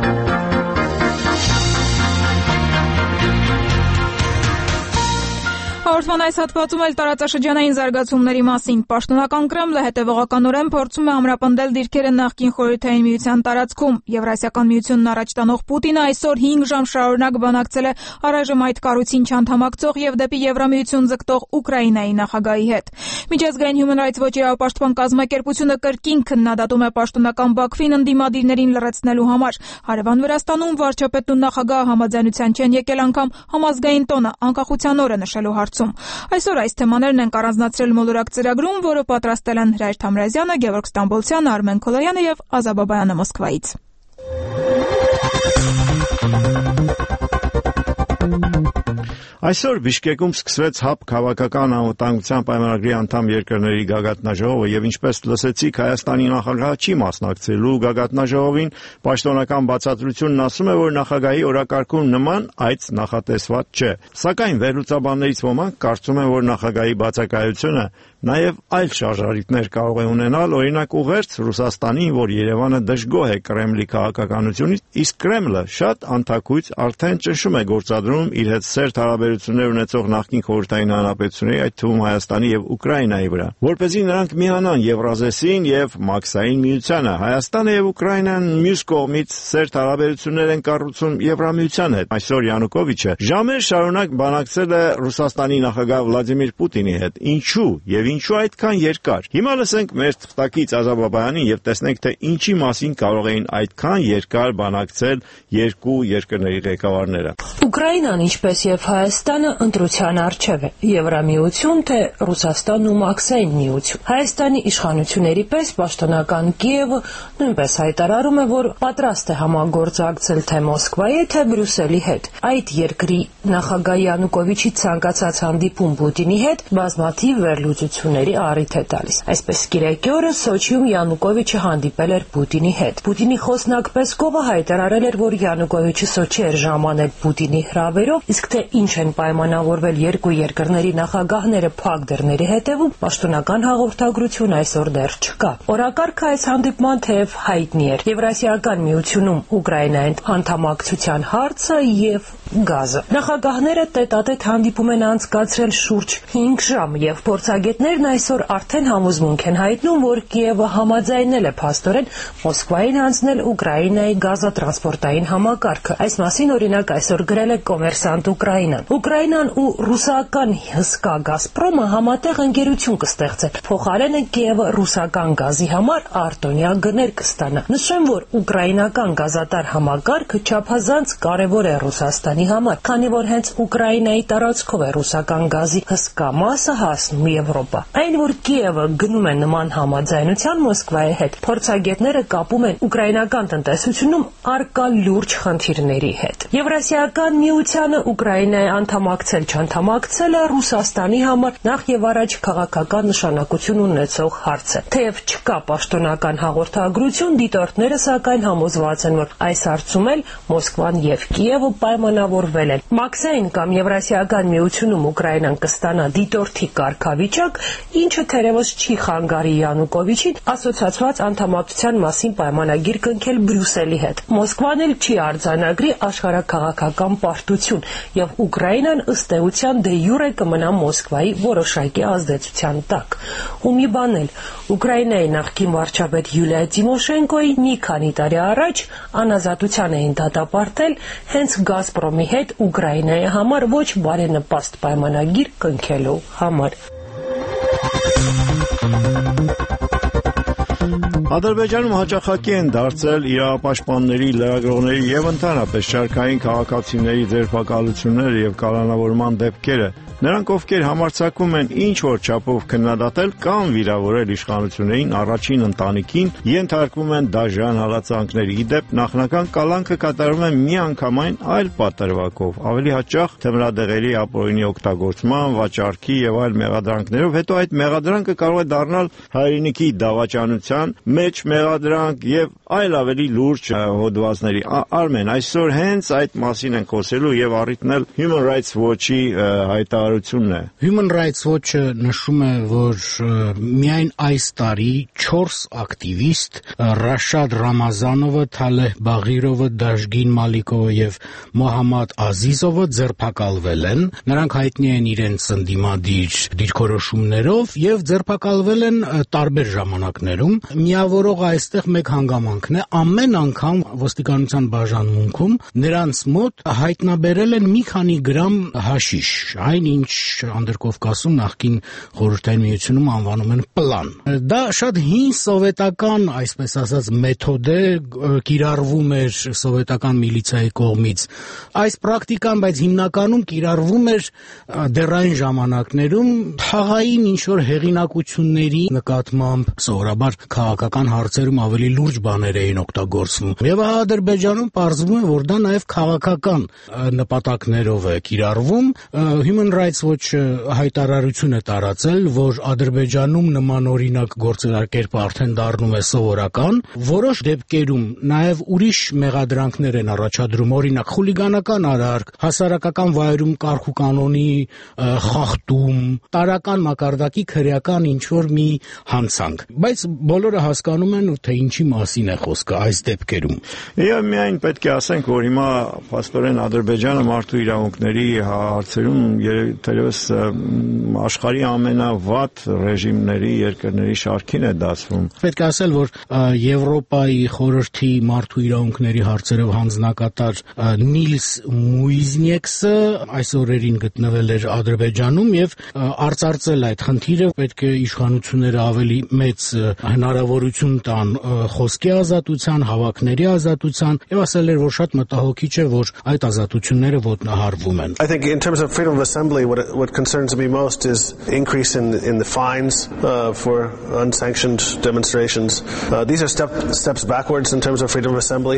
Հաղորդման այս հատվածում էլ տարածաշրջանային զարգացումների մասին։ Պաշտոնական Կրեմլը հետևողականորեն փորձում է ամրապնդել դիրքերը նախկին Խորհրդային Միության տարածքում։ Եվրասիական միությունն առաջ տանող Պուտինը այսօր հինգ ժամ շարունակ բանակցել է առայժմ այդ կառույցին չանդամակցող եւ դեպի Եվրամիություն ձգտող Ուկրաինայի նախագահի հետ։ Միջազգային Human Rights Watch իրավապաշտպան կազմակերպությունը կրկին քննադատում է պաշտոնական Բաքվին ընդդիմադիրներին լրացնելու համար։ Հարևան Վրաստանում վարչապետն ու նախագահը համաձայնության չեն եկել անգամ համազգային տոնը անկախության օրը նշելու հարցում։ Այսօր այս թեմաներն են առանձնացրել մոլորակ ծրագրում, որը պատրաստել են Հրայր Թամրազյանը, Գևորգ Ստամբոլցյանը, Արմեն Քոլոյանը եւ Ազա Բաբայանը Մոսկվայից։ Այսօր Բիշկեկում սկսվեց ՀԱՊ քաղաքական անվտանգության պայմանագրի անդամ երկրների գագաթնաժողովը եւ ինչպես լսեցիք, Հայաստանի նախագահը չի մասնակցելու գագաթնաժողովին, պաշտոնական բացատրությունն ասում է, որ նախագահի օրակարգում նման այց նախատեսված չէ։ Սակայն վերլուծաբաններից ոմանք կարծում են, որ նախագահի բացակայությունը նաև այլ շարժարիտներ կարող է ունենալ, օրինակ ուղերձ Ռուսաստանին, որ Երևանը դժգոհ է Կրեմլի քաղաքականությունից, իսկ Կրեմլը շատ անթակույց արդեն ճնշում է գործադրում իր հետ սերտ հարաբերություններ ունեցող նախկին խորհրդային հանրապետությունների, այդ թվում Հայաստանի եւ Ուկրաինայի վրա, որպեսզի նրանք միանան Եվրազեսին եւ Մաքսային միությանը։ Հայաստանը եւ Ուկրաինան մյուս կողմից սերտ հարաբերություններ են կառուցում Եվրամիության հետ։ Այսօր Յանուկովիչը ժամեր շարունակ բանակցել է Ռուսաստանի նախագահ Վլադիմիր Պուտինի հետ։ Ինչու եւ ինչու այդքան երկար։ Հիմա լսենք մեր թղթակից Ազա Բաբայանին եւ տեսնենք, թե ինչի մասին կարող էին այդքան երկար բանակցել երկու երկրների ղեկավարները։ Ուկրաինան, ինչպես եւ Հայաստանը, ընտրության առջեւ է՝ Եվրամիություն թե Ռուսաստան ու Մաքսային միություն։ Հայաստանի իշխանությունների պես պաշտոնական Կիևը նույնպես հայտարարում է, որ պատրաստ է համագործակցել թե Մոսկվայի, թե Բրյուսելի հետ։ Այդ երկրի նախագահ Յանուկովիչի ցանկացած հանդիպում Պուտինի հետ բազմաթիվ վերլուծությունների առիթ է տալիս։ Այսպես կիրակի օրը Սոչիում Յանուկովիչը հանդիպել էր Պուտինի հետ։ Պուտինի խոսնակ Պեսկովը հայտարարել էր, որ Յանուկովիչը Սոչի էր ժամանել Պուտինի հրավերով, իսկ թե ինչ են պայմանավորվել երկու երկրների նախագահները փակ դռների հետևում, պաշտոնական հաղորդագրություն այսօր դեռ չկա։ Օրակարգը այս հանդիպման թեև հայտնի էր՝ Եվրասիական միությունում Ուկրաինային անդամակցության հարցը եւ գազը։ Նախագահները տետատետ հանդիպում են անցկացրել շուրջ հինգ ժամ եւ փորձագետներն այսօր արդեն համոզմունք են հայտնում, որ Կիևը համաձայնել է փաստորեն Մոսկվային հանձնել Ուկրաինայի գազատրանսպորտային համակարգը։ Այս մասին օրինակ այսօր գրել է Կոմերսանտ Ուկրաինան։ Ուկրաինան ու ռուսական հսկա Գազպրոմը համատեղ ընկերություն կստեղծեն։ Փոխարենը Կիևը ռուսական գազի համար արտոնյա գներ կստանա։ Նշեմ, որ ուկրաինական գազատար համակարգը չափազանց կարևոր է Ռուսաստանի համար, քանի որ հենց Ուկրաինայի տարածքով է ռուսական գազի հսկա մասը հասնում Եվրոպա։ Այն, որ Կիևը գնում է նման համաձայնության Մոսկվայի հետ, փորձագետները կապում են ուկրաինական տնտեսությունում առկա լուրջ խնդիրների հետ։ Եվրասիական միությանը Ուկրաինայի անդամակցել չանդամակցելը Ռուսաստանի համար նախ եւ առաջ քաղաքական նշանակություն ունեցող հարց է։ Թեև չկա պաշտոնական հաղորդագրություն, դիտորդները սակայն համոզված են, որ այս հարցում էլ Մոսկվան եւ Կիևը պայմանավորվել են։ Մաքսային կամ Եվրասիական միությունում Ուկրաինան կստանա դիտորդի կարգավիճակ, ինչը թերևս չի խանգարի Յանուկովիչին ասոցիացված անդամակցության մասին պայմանագիր կնքել Բրյուսելի հետ։ Մոսկվան էլ չի արձանագրի աշխարհաքաղաքական պարտություն, եւ Ուկրաինան ըստ էության դե յուրե կմնա Մոսկվայի որոշակի ազդեցության տակ։ Ու մի բան էլ, Ուկրաինայի նախկին վարչապետ Յուլիա Տիմոշենկոյի մի քանի տարի առաջ անազատության էին դատապարտել հենց Գազպրոմի հետ Ուկրաինայի համար ոչ բարենպաստ պայմանագիր կնքելու համար։ Ադրբեջանում հաճախակի են դարձել իրավապաշտպանների, լրագրողների եւ ընդհանրապես շարքային քաղաքացիների ձերբակալությունները եւ կալանավորման դեպքերը։ Նրանք, ովքեր համարձակվում են ինչ-որ չափով քննադատել կամ վիրավորել իշխանություններին, առաջին ընտանիքին ենթարկվում են դաժան հալածանքների։ Ի դեպ, նախնական կալանքը կատարվում է միանգամայն այլ պատրվակով, ավելի հաճախ թմրադեղերի ապօրինի օգտագործման, վաճառքի եւ այլ մեղադրանքներով, հետո այդ մեղադրանքը կարող է դառնալ հայրենիքի դավաճանության մեջ մեղադրանք եւ այլ ավելի լուրջ հոդվածների։ Արմեն, այսօր հենց այդ մասին են խոսելու եւ առիթն էլ Human Rights Watch-ի հայտարարությունն է։ Human Rights Watch-ը նշում է, որ միայն այս տարի չորս ակտիվիստ Ռաշադ Ռամազանովը, Թալեհ Բաղիրովը, Դաշգին Մալիկովը եւ Մոհամմադ Ազիզովը ձերբակալվել են։ Նրանք հայտնի են իրենց ընդդիմադիր դիրքորոշումներով եւ ձերբակալվել են տարբեր ժամանակներում։ Միավորող այստեղ մեկ հանգամանքն է, ամեն անգամ ոստիկանության բաժանմունքում նրանց մոտ հայտնաբերել են մի քանի գրամ հաշիշ, այն ինչ Անդրկովկասում նախկին խորհրդային միությունում անվանում են պլան։ Դա շատ հին սովետական, այսպես ասած, մեթոդ է, կիրառվում էր սովետական միլիցիայի կողմից։ Այս պրակտիկան, բայց հիմնականում կիրառվում էր դեռ այն ժամանակներում թաղային ինչ-որ հեղինակությունների նկատմամբ, սովորաբար քաղաքական հարցերում ավելի լուրջ բաներ էին օգտագործվում։ Եվ Ադրբեջանում պարզվում է, որ դա նաև քաղաքական նպատակներով է կիրառվում։ Human Rights Watch-ը հայտարարություն է տարածել, որ Ադրբեջանում նմանօրինակ գործելակերպը արդեն դառնում է սովորական, որոշ դեպքերում նաև ուրիշ մեղադրանքներ են առաջադրում, օրինակ խուլիգանական արարք, հասարակական վայրում կարգ ու կանոնի խախտում, տարրական մակարդակի քրեական ինչ-որ մի հանցանք։ Բայց բոլորը հասկանում են, թե ինչի մասին է խոսքը այս դեպքերում։ Եվ միայն պետք է ասենք, որ հիմա փաստորեն Ադրբեջանը մարդու իրավունքների հարցերում թերևս աշխարհի ամենավատ ռեժիմների երկրների շարքին է դասվում։ Պետք է ասել, որ Եվրոպայի խորհրդի մարդու իրավունքների հարցերով հանձնակատար Նիլս Մուիզնիեքսը այս օրերին գտնվել էր Ադրբեջանում եւ արծարծել այդ խնդիրը, պետք է իշխանությունները ավելի մեծ հնարավորություն տան խոսքի ազատության, հավաքների ազատության եւ ասել էր, որ շատ մտահոգիչ է, որ այդ ազատությունները ոտնահարվում են։ I think in terms of freedom of assembly, what what concerns me most is increase in in the fines uh, for unsanctioned demonstrations. Uh, these are step steps backwards in terms of freedom of assembly.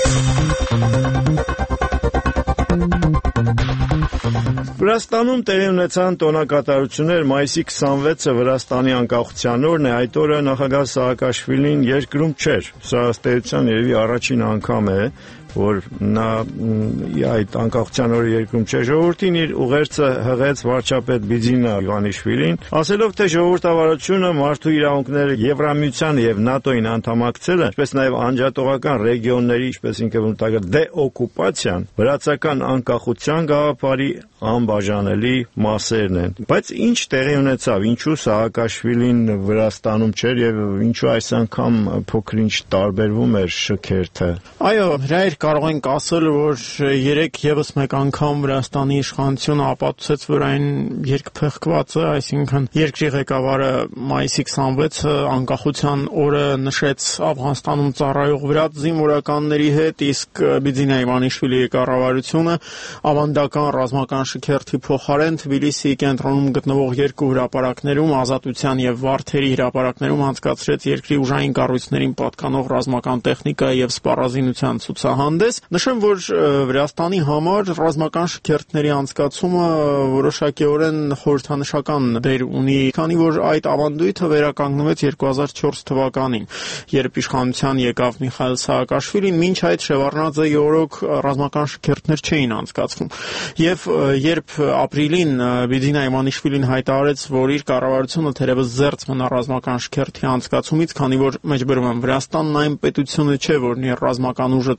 Վրաստանում տեղի ունեցան տոնակատարություններ մայիսի քսանվեցը Վրաստանի անկախության օրն է, այդ օրը նախագահ Սաակաշվիլին երկրում չէր։ Սա ըստ էության երևի առաջին անգամ է, որ նա այդ անկախության օրը երկրում չէ։ Ժողովրդին իր ուղերձը հղեց վարչապետ Բիձինա Իվանիշվիլին, ասելով, թե ժողովրդավարությունը մարդու իրավունքները Եվրամիությանը եւ ՆԱՏՕ-ին անդամակցելը, ինչպես նաեւ անջատողական ռեգիոնների, ինչպես ինքը վստահ դեօկուպացիան, վրացական անկախության գաղափարի անբաժանելի մասերն են։ Բայց ինչ տեղի ունեցավ, ինչու Սաակաշվիլին Վրաստանում չէր եւ ինչու այս անգամ փոքր-ինչ տարբերվում էր շքերթը։ Այո, հրայր կարող ենք ասել, որ երեք եւս մեկ անգամ Վրաստանի իշխանությունը ապացուցեց, որ այն երկփեղկված է, այսինքն երկրի ղեկավարը մայիսի քսանվեցը անկախության օրը նշեց Աֆղանստանում ծառայող վրաց զինվորականների հետ, իսկ Բիձինա Իվանիշվիլիի կառավարությունը ավանդական ռազմական շքերթի փոխարեն Թբիլիսիի կենտրոնում գտնվող երկու հրապարակներում ազատության եւ վարդերի հրապարակներում անցկացրեց երկրի ուժային կառույցներին պատկանող ռազմական տեխնիկա եւ սպառազինության ցուցահանդես։ Նշեմ, որ Վրաստանի համար ռազմական շքերթների անցկացումը որոշակիորեն խորհրդանշական դեր ունի, քանի որ այդ ավանդույթը վերականգնվեց երկու հազար չորս թվականին, երբ իշխանության եկավ Միխայիլ Սաակաշվիլին, մինչ այդ Շևարդնաձեի օրոք ռազմական շքերթներ չէին անցկացվում։ Եվ երբ ապրիլին Բիձինա Իվանիշվիլին հայտարարեց, որ իր կառավարությունը թերևս զերծ մնա ռազմական շքերթի անցկացումից, քանի որ մեջբերում եմ Վրաստանն այն պետությունը չէ, որն իր ռազմական ուժը ցույց տա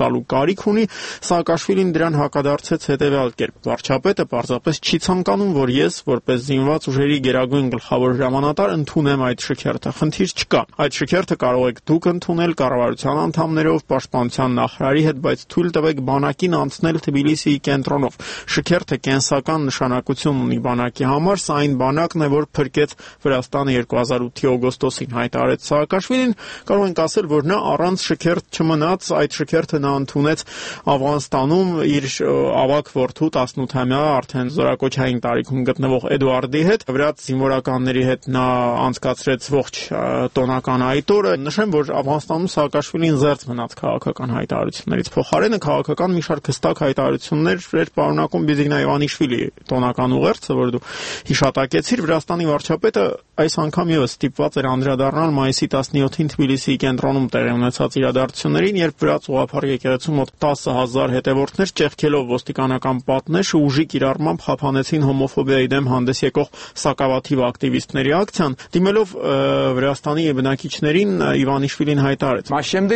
տալու կարիք ունի, Սաակաշվիլին դրան հակադարձեց հետևյալ կերպ. վարչապետը պարզապես չի ցանկանում, որ ես, որպես զինված ուժերի գերագույն գլխավոր հրամանատար, ընդունեմ այդ շքերթը։ Խնդիր չկա։ Այդ շքերթը կարող եք դուք ընդունել կառավարության անդամներով, պաշտպանության նախարարի հետ, բայց թույլ տվեք բանակին անցնել Թբիլիսիի կենտրոնով։ Շքերթը կենսական նշանակություն ունի բանակի համար, սա այն բանակն է, որ փրկեց Վրաստանը երկու հազար ութի օգոստոսին, հայտարարեց Սաակաշվիլին։ Կարող ենք ասել, որ նա առանց շքերթ չմնաց, այդ շքերթը նա ընդունեց Աֆղանստանում իր ավագ որդու տասնութամյա արդեն զորակոչային տարիքում գտնվող Էդուարդի հետ, վրաց զինվորականների հետ նա անցկացրեց ողջ տոնական այդ օրը։ Նշեմ, որ Աֆղանստանում Սաակաշվիլին զերծ մնաց քաղաքական հայտարարություններից, փոխարենը քաղաքական մի շարք հստակ հայտարարություններ էր պարունակում Բիզիգնա Իվանիշվիլի տոնական ուղերձը, որ դու հիշատակեցիր։ Վրաստանի վարչապետը այս անգամ եւս ստիպված էր անդրադառնալ մայիսի տասնյոթին Թբիլիսիի կենտրոնում տեղի ունեցած իրադարձություններին, երբ վրաց ուղղափառ եկեղեցու մոտ տասը հազար հետևորդներ ճեղքելով ոստիկանական պատնեշը ուժի կիրառմամբ խափանեցին հոմոֆոբիայի դեմ հանդես եկող սակավաթիվ ակտիվիստների ակցիան։ Դիմելով Վրաստանի բնակիչներին Իվանիշվիլին հայտարարեց.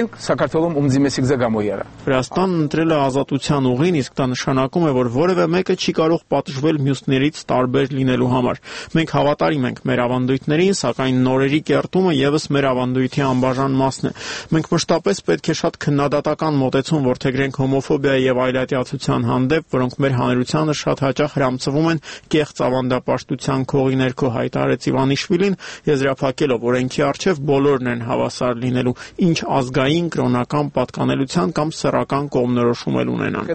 Վրաստանն ընտրել է ազատության ուղին, իսկ դա նշանակում է, որ որևէ մեկը չի կարող պատժվել մյուսներից տարբեր լինելու համար։ Մենք հավատարիմ ենք մեր ավանդույթներին, սակայն նորերի կերտումը եւս մեր ավանդույթի անբաժան մասն է։ Մենք մշտապես պետք է շատ քննադատական մոտեցում որդեգրենք հոմոֆոբիայի եւ այլատիացության հանդեպ, որոնք մեր հանրությանը շատ հաճախ հրամցվում են կեղծ ավանդապաշտության քողի ներքո, հայտարարեց Իվանիշվիլին, եզրափակելով օրենքի առջև բոլորն են հավասար լինելու, ինչ ազգային, կրոնական պատկանելության կամ սեռական կողմնորոշում էլ ունենան։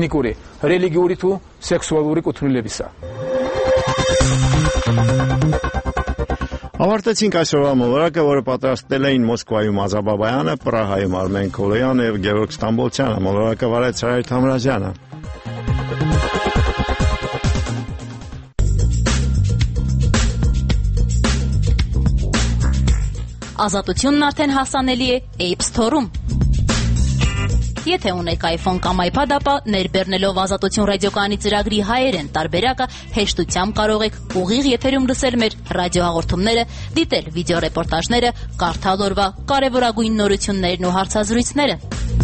Ավարտեցինք այսօրվա մոլորակը, որը պատրաստել էին Մոսկվայում Ազա Բաբայանը, Պրահայում Արմեն Քոլոյանը եւ Գևորգ Ստամբոլցյանը։ Մոլորակը վարեց Սարայր Թամրազյանը։ Ազատությունն արդեն հասանելի է App Store-ում։ Եթե ունեք iPhone կամ iPad, ապա ներբեռնելով Ազատություն ռադիոկայանի ծրագրի հայերեն տարբերակը հեշտությամբ կարող եք ուղիղ եթերում լսել մեր ռադիոհաղորդումները, դիտել վիդեոռեպորտաժները, կարդալ օրվա կարևորագույն նորություններն ու հարցազրույցները։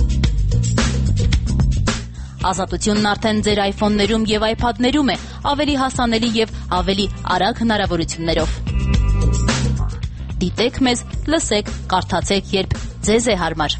Ազատությունն արդեն ձեր iPhone-ներում եւ iPad-ներում է, ավելի հասանելի եւ ավելի արագ հնարավորություններով։ Դիտեք մեզ, լսեք, կարդացեք, երբ ձեզ է հարմար։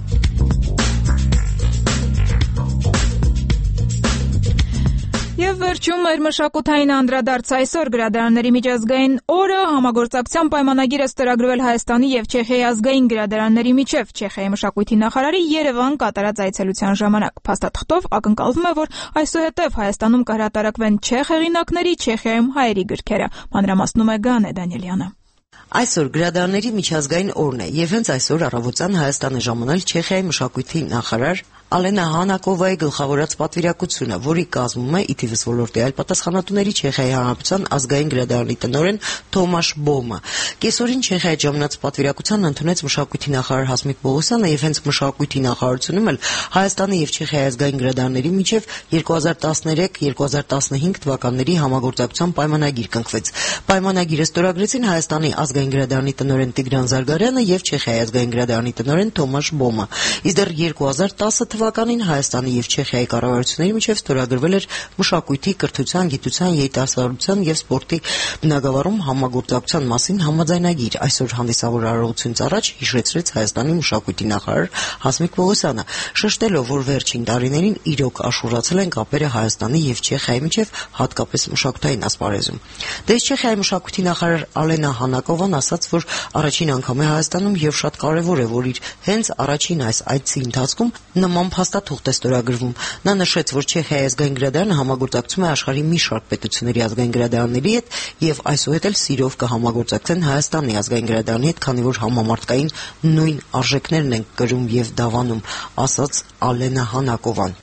Եվ վերջում մեր մշակութային անդրադարձ այսօր գրադարանների միջազգային օրը համագործակցության պայմանագիրը ստորագրվել Հայաստանի եւ Չեխիայի ազգային գրադարանների միջև Չեխիայի մշակույթի նախարարի Երևան կատարած այցելության ժամանակ։ Փաստաթղթով ակնկալվում է, որ այսուհետև Հայաստանում կհրատարակվեն չեխ հեղինակների, Չեխիայում հայերի գրքերը։ Մանրամասնում է Գանե Դանիելյանը։ Այսօր գրադարանների միջազգային օրն է, եւ հենց այսօր առավոտյան Հայաստան է ժամանել Չեխիայի մշակույթի նախարար Ալենա Հանակովայի գլխավորած պատվիրակությունը, որի կազմում է ի թիվս ոլորտի այլ պատասխանատուների Չեխիայի Հանրապետության ազգային գրադարանի տնօրեն Թոմաշ Բոմը։ Կեսօրին Չեխիայի ժամանած պատվիրակությանն ընդունեց մշակույթի նախարար Հասմիկ Պողոսյանը եւ հենց մշակույթի նախարարությունում էլ Հայաստանի եւ Չեխիայի ազգային գրադարանների միջև երկու հազար տասներեք երկու հազար տասնհինգ թվականների համագործակցության պայմանագիր կնքվեց։ Պայմանագիրը ստորագրեցին Հայաստանի ազգային գրադարանի տնօրեն Տիգրան Զարգարյանը եւ Չեխիայի ազգային գրադարանի տնօրեն Թոմաշ Բոմը։ Իսկ դեռ երկու հազար տասը թվականին Հայաստանի եւ Չեխիայի կառավարությունների միջև ստորագրվել էր մշակույթի, կրթության, գիտության, երիտասարդության եւ սպորտի բնագավառում համագործակցության մասին համաձայնագիր։ Այսօր հանդիսավոր արարողությունից առաջ հիշեցրեց Հայաստանի մշակույթի նախարար Հասմիկ Պողոսյանը, շեշտելով, որ վերջին տարիներին իրոք աշխուժացել են կապերը Հայաստանի եւ Չեխիայի միջև, հատկապես մշակութային ասպարեզում։ Դե Չեխիայի մշակույթի նախարար Ալենա Հանակովան ասաց, որ առաջին անգամ է Հայաստանում եւ շատ կարեւոր է, որ իր հենց առաջին այս այցի ընթացքում նման փաստաթուղթ է ստորագրվում։ Նա նշեց, որ Չեխիայի ազգային գրադարանը համագործակցում է աշխարհի մի շարք պետությունների ազգային գրադարանների հետ եւ այսուհետ էլ սիրով կհամագործակցեն Հայաստանի ազգային գրադարանի հետ, քանի որ համամարտկային նույն արժեքներն են կրում եւ դավանում, ասաց Ալենա Հանակովան։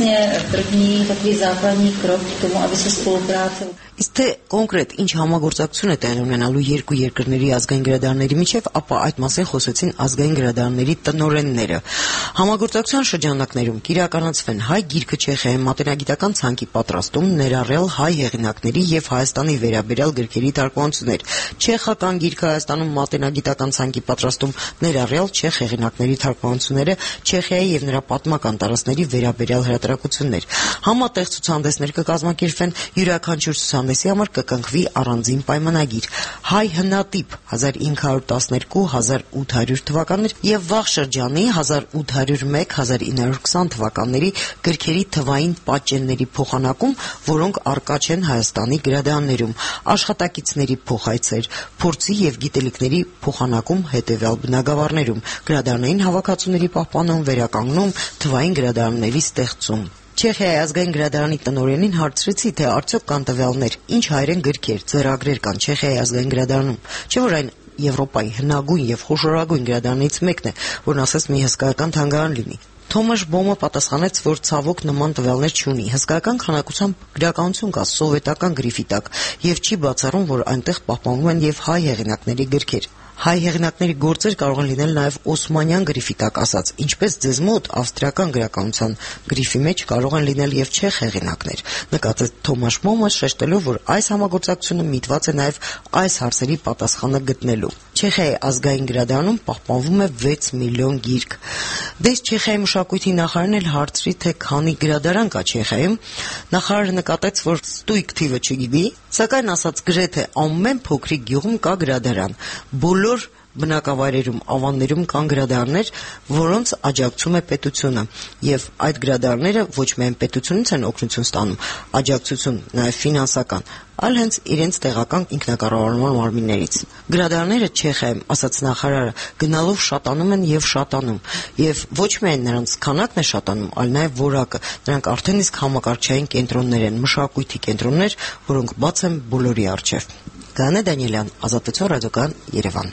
Իսկ թե կոնկրետ ինչ համագործակցություն է տեղի ունենալու երկու երկրների ազգային գրադարանների միջև, ապա այդ մասին խոսեցին ազգային գրադարանների տնօրենները։ Համագործակցության շրջան շրջանակներում կիրականացվեն հայ գիրքը Չեխիայի մատենագիտական ցանկի պատրաստում, ներառյալ հայ հեղինակների եւ Հայաստանի վերաբերյալ գրքերի թարգմանություններ, չեխական գիրքը Հայաստանում մատենագիտական ցանկի պատրաստում, ներառյալ չեխ հեղինակների թարգմանությունները, Չեխիայի եւ նրա պատմական տարածքների վերաբերյալ հրատարակություններ։ Համատեղ ցուցահանդեսներ կկազմակերպվեն, յուրաքանչյուր ցուցահանդեսի համար կկնքվի առանձին պայմանագիր։ Հայ հնատիպ հազար ինը հարյուր տասներկու - հազար ութ հարյուր թվականներ եւ վաղ շրջանի հազար ութ հարյուր մեկ - հազար ինը հարյուր քսան թվականների գրքերի թվային պատճենների փոխանակում, որոնք առկա չեն Հայաստանի գրադարաններում, աշխատակիցների փոխայցեր, փորձի եւ գիտելիքների փոխանակում հետեւյալ բնագավառներում, գրադարանային հավաքածուների պահպանում, վերականգնում, թվային գրադարանների ստեղծում։ Չեխիայի ազգային գրադարանի տնօրենին հարցրեցի, թե արդյոք կան տվյալներ, ինչ հայերեն գրքեր, ձեռագրեր կան Չեխիայի ազգային գրադարանում, չէ՞ որ այն Եվրոպայի հնագույն եւ խոշորագույն գրադարաններից մեկն է, որն ասես մի հսկայական թանգարան լինի։ Թոմաշ Բոմը պատասխանեց, որ ցավոք նման տվյալներ չունի։ Հսկայական քանակությամբ գրականություն կա սովետական գրիֆի տակ եւ չի բացառում, որ այնտեղ պահպանվում են եւ հայ հեղինակների գրքեր։ Հայ հեղինակների գործեր կարող են լինել նաև օսմանյան գրիֆի տակ ասած, ինչպես ձեզ մոտ ավստրիական գրականության գրիֆի մեջ կարող են լինել եւ չեխ հեղինակներ, նկատեց Թոմաշ Մոմը, շեշտելով, որ այս համագործակցությունը միտված է նաև այս հարցերի պատասխանը գտնելու։ Չեխիայի ազգային գրադարանում պահպանվում է վեց միլիոն գիրք։ Դες Չեխիայի մշակույթի նախարարն էլ հարցրի, թե քանի գրադարան կա Չեխիայում, նախարարը նկատեց, որ ստույգ թիվը չգիտի, սակայն ասաց գրեթե ամեն փոքրիկ գյուղում կա գրադարան։ Բոլոր բնակավայրերում, ավաններում կան գրադարաններ, որոնց աջակցում է պետությունը, եւ այդ գրադարանները ոչ միայն պետությունից են օգնություն ստանում, աջակցություն նաեւ ֆինանսական, այլ հենց իրենց տեղական ինքնակառավարման մարմիններից։ Գրադարանները Չեխիայում, ասաց նախարարը, գնալով շատանում են եւ շատանում, եւ ոչ միայն նրանց քանակն է շատանում, այլ նաեւ որակը։ Նրանք արդեն իսկ համակարգչային կենտրոններ են, մշակույթի կենտրոններ, որոնք բաց են բոլորի առջև։ Գանե Դանիելյան, Ազատություն ռադիոկայան, Երևան։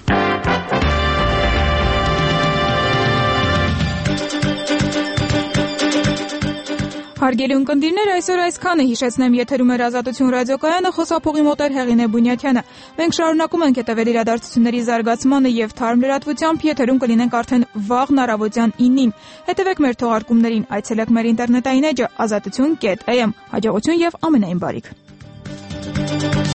Հարգելի ունկնդիրներ, այսօր այսքանը, հիշեցնեմ, եթերում էր Ազատություն ռադիոկայանը, խոսափողի մոտ էր Հեղինե Բունյաթյանը։ Մենք շարունակում ենք հետևել իրադարձությունների զարգացմանը եւ թարմ լրատվությամբ, եթերում կլինենք արդեն վաղն առավոտյան ինին։ Հետևեք մեր թողարկումներին, այցելեք մեր ինտերնետային էջը ազատություն կետ էմ։ Հաջողություն եւ ամենայն բարիք։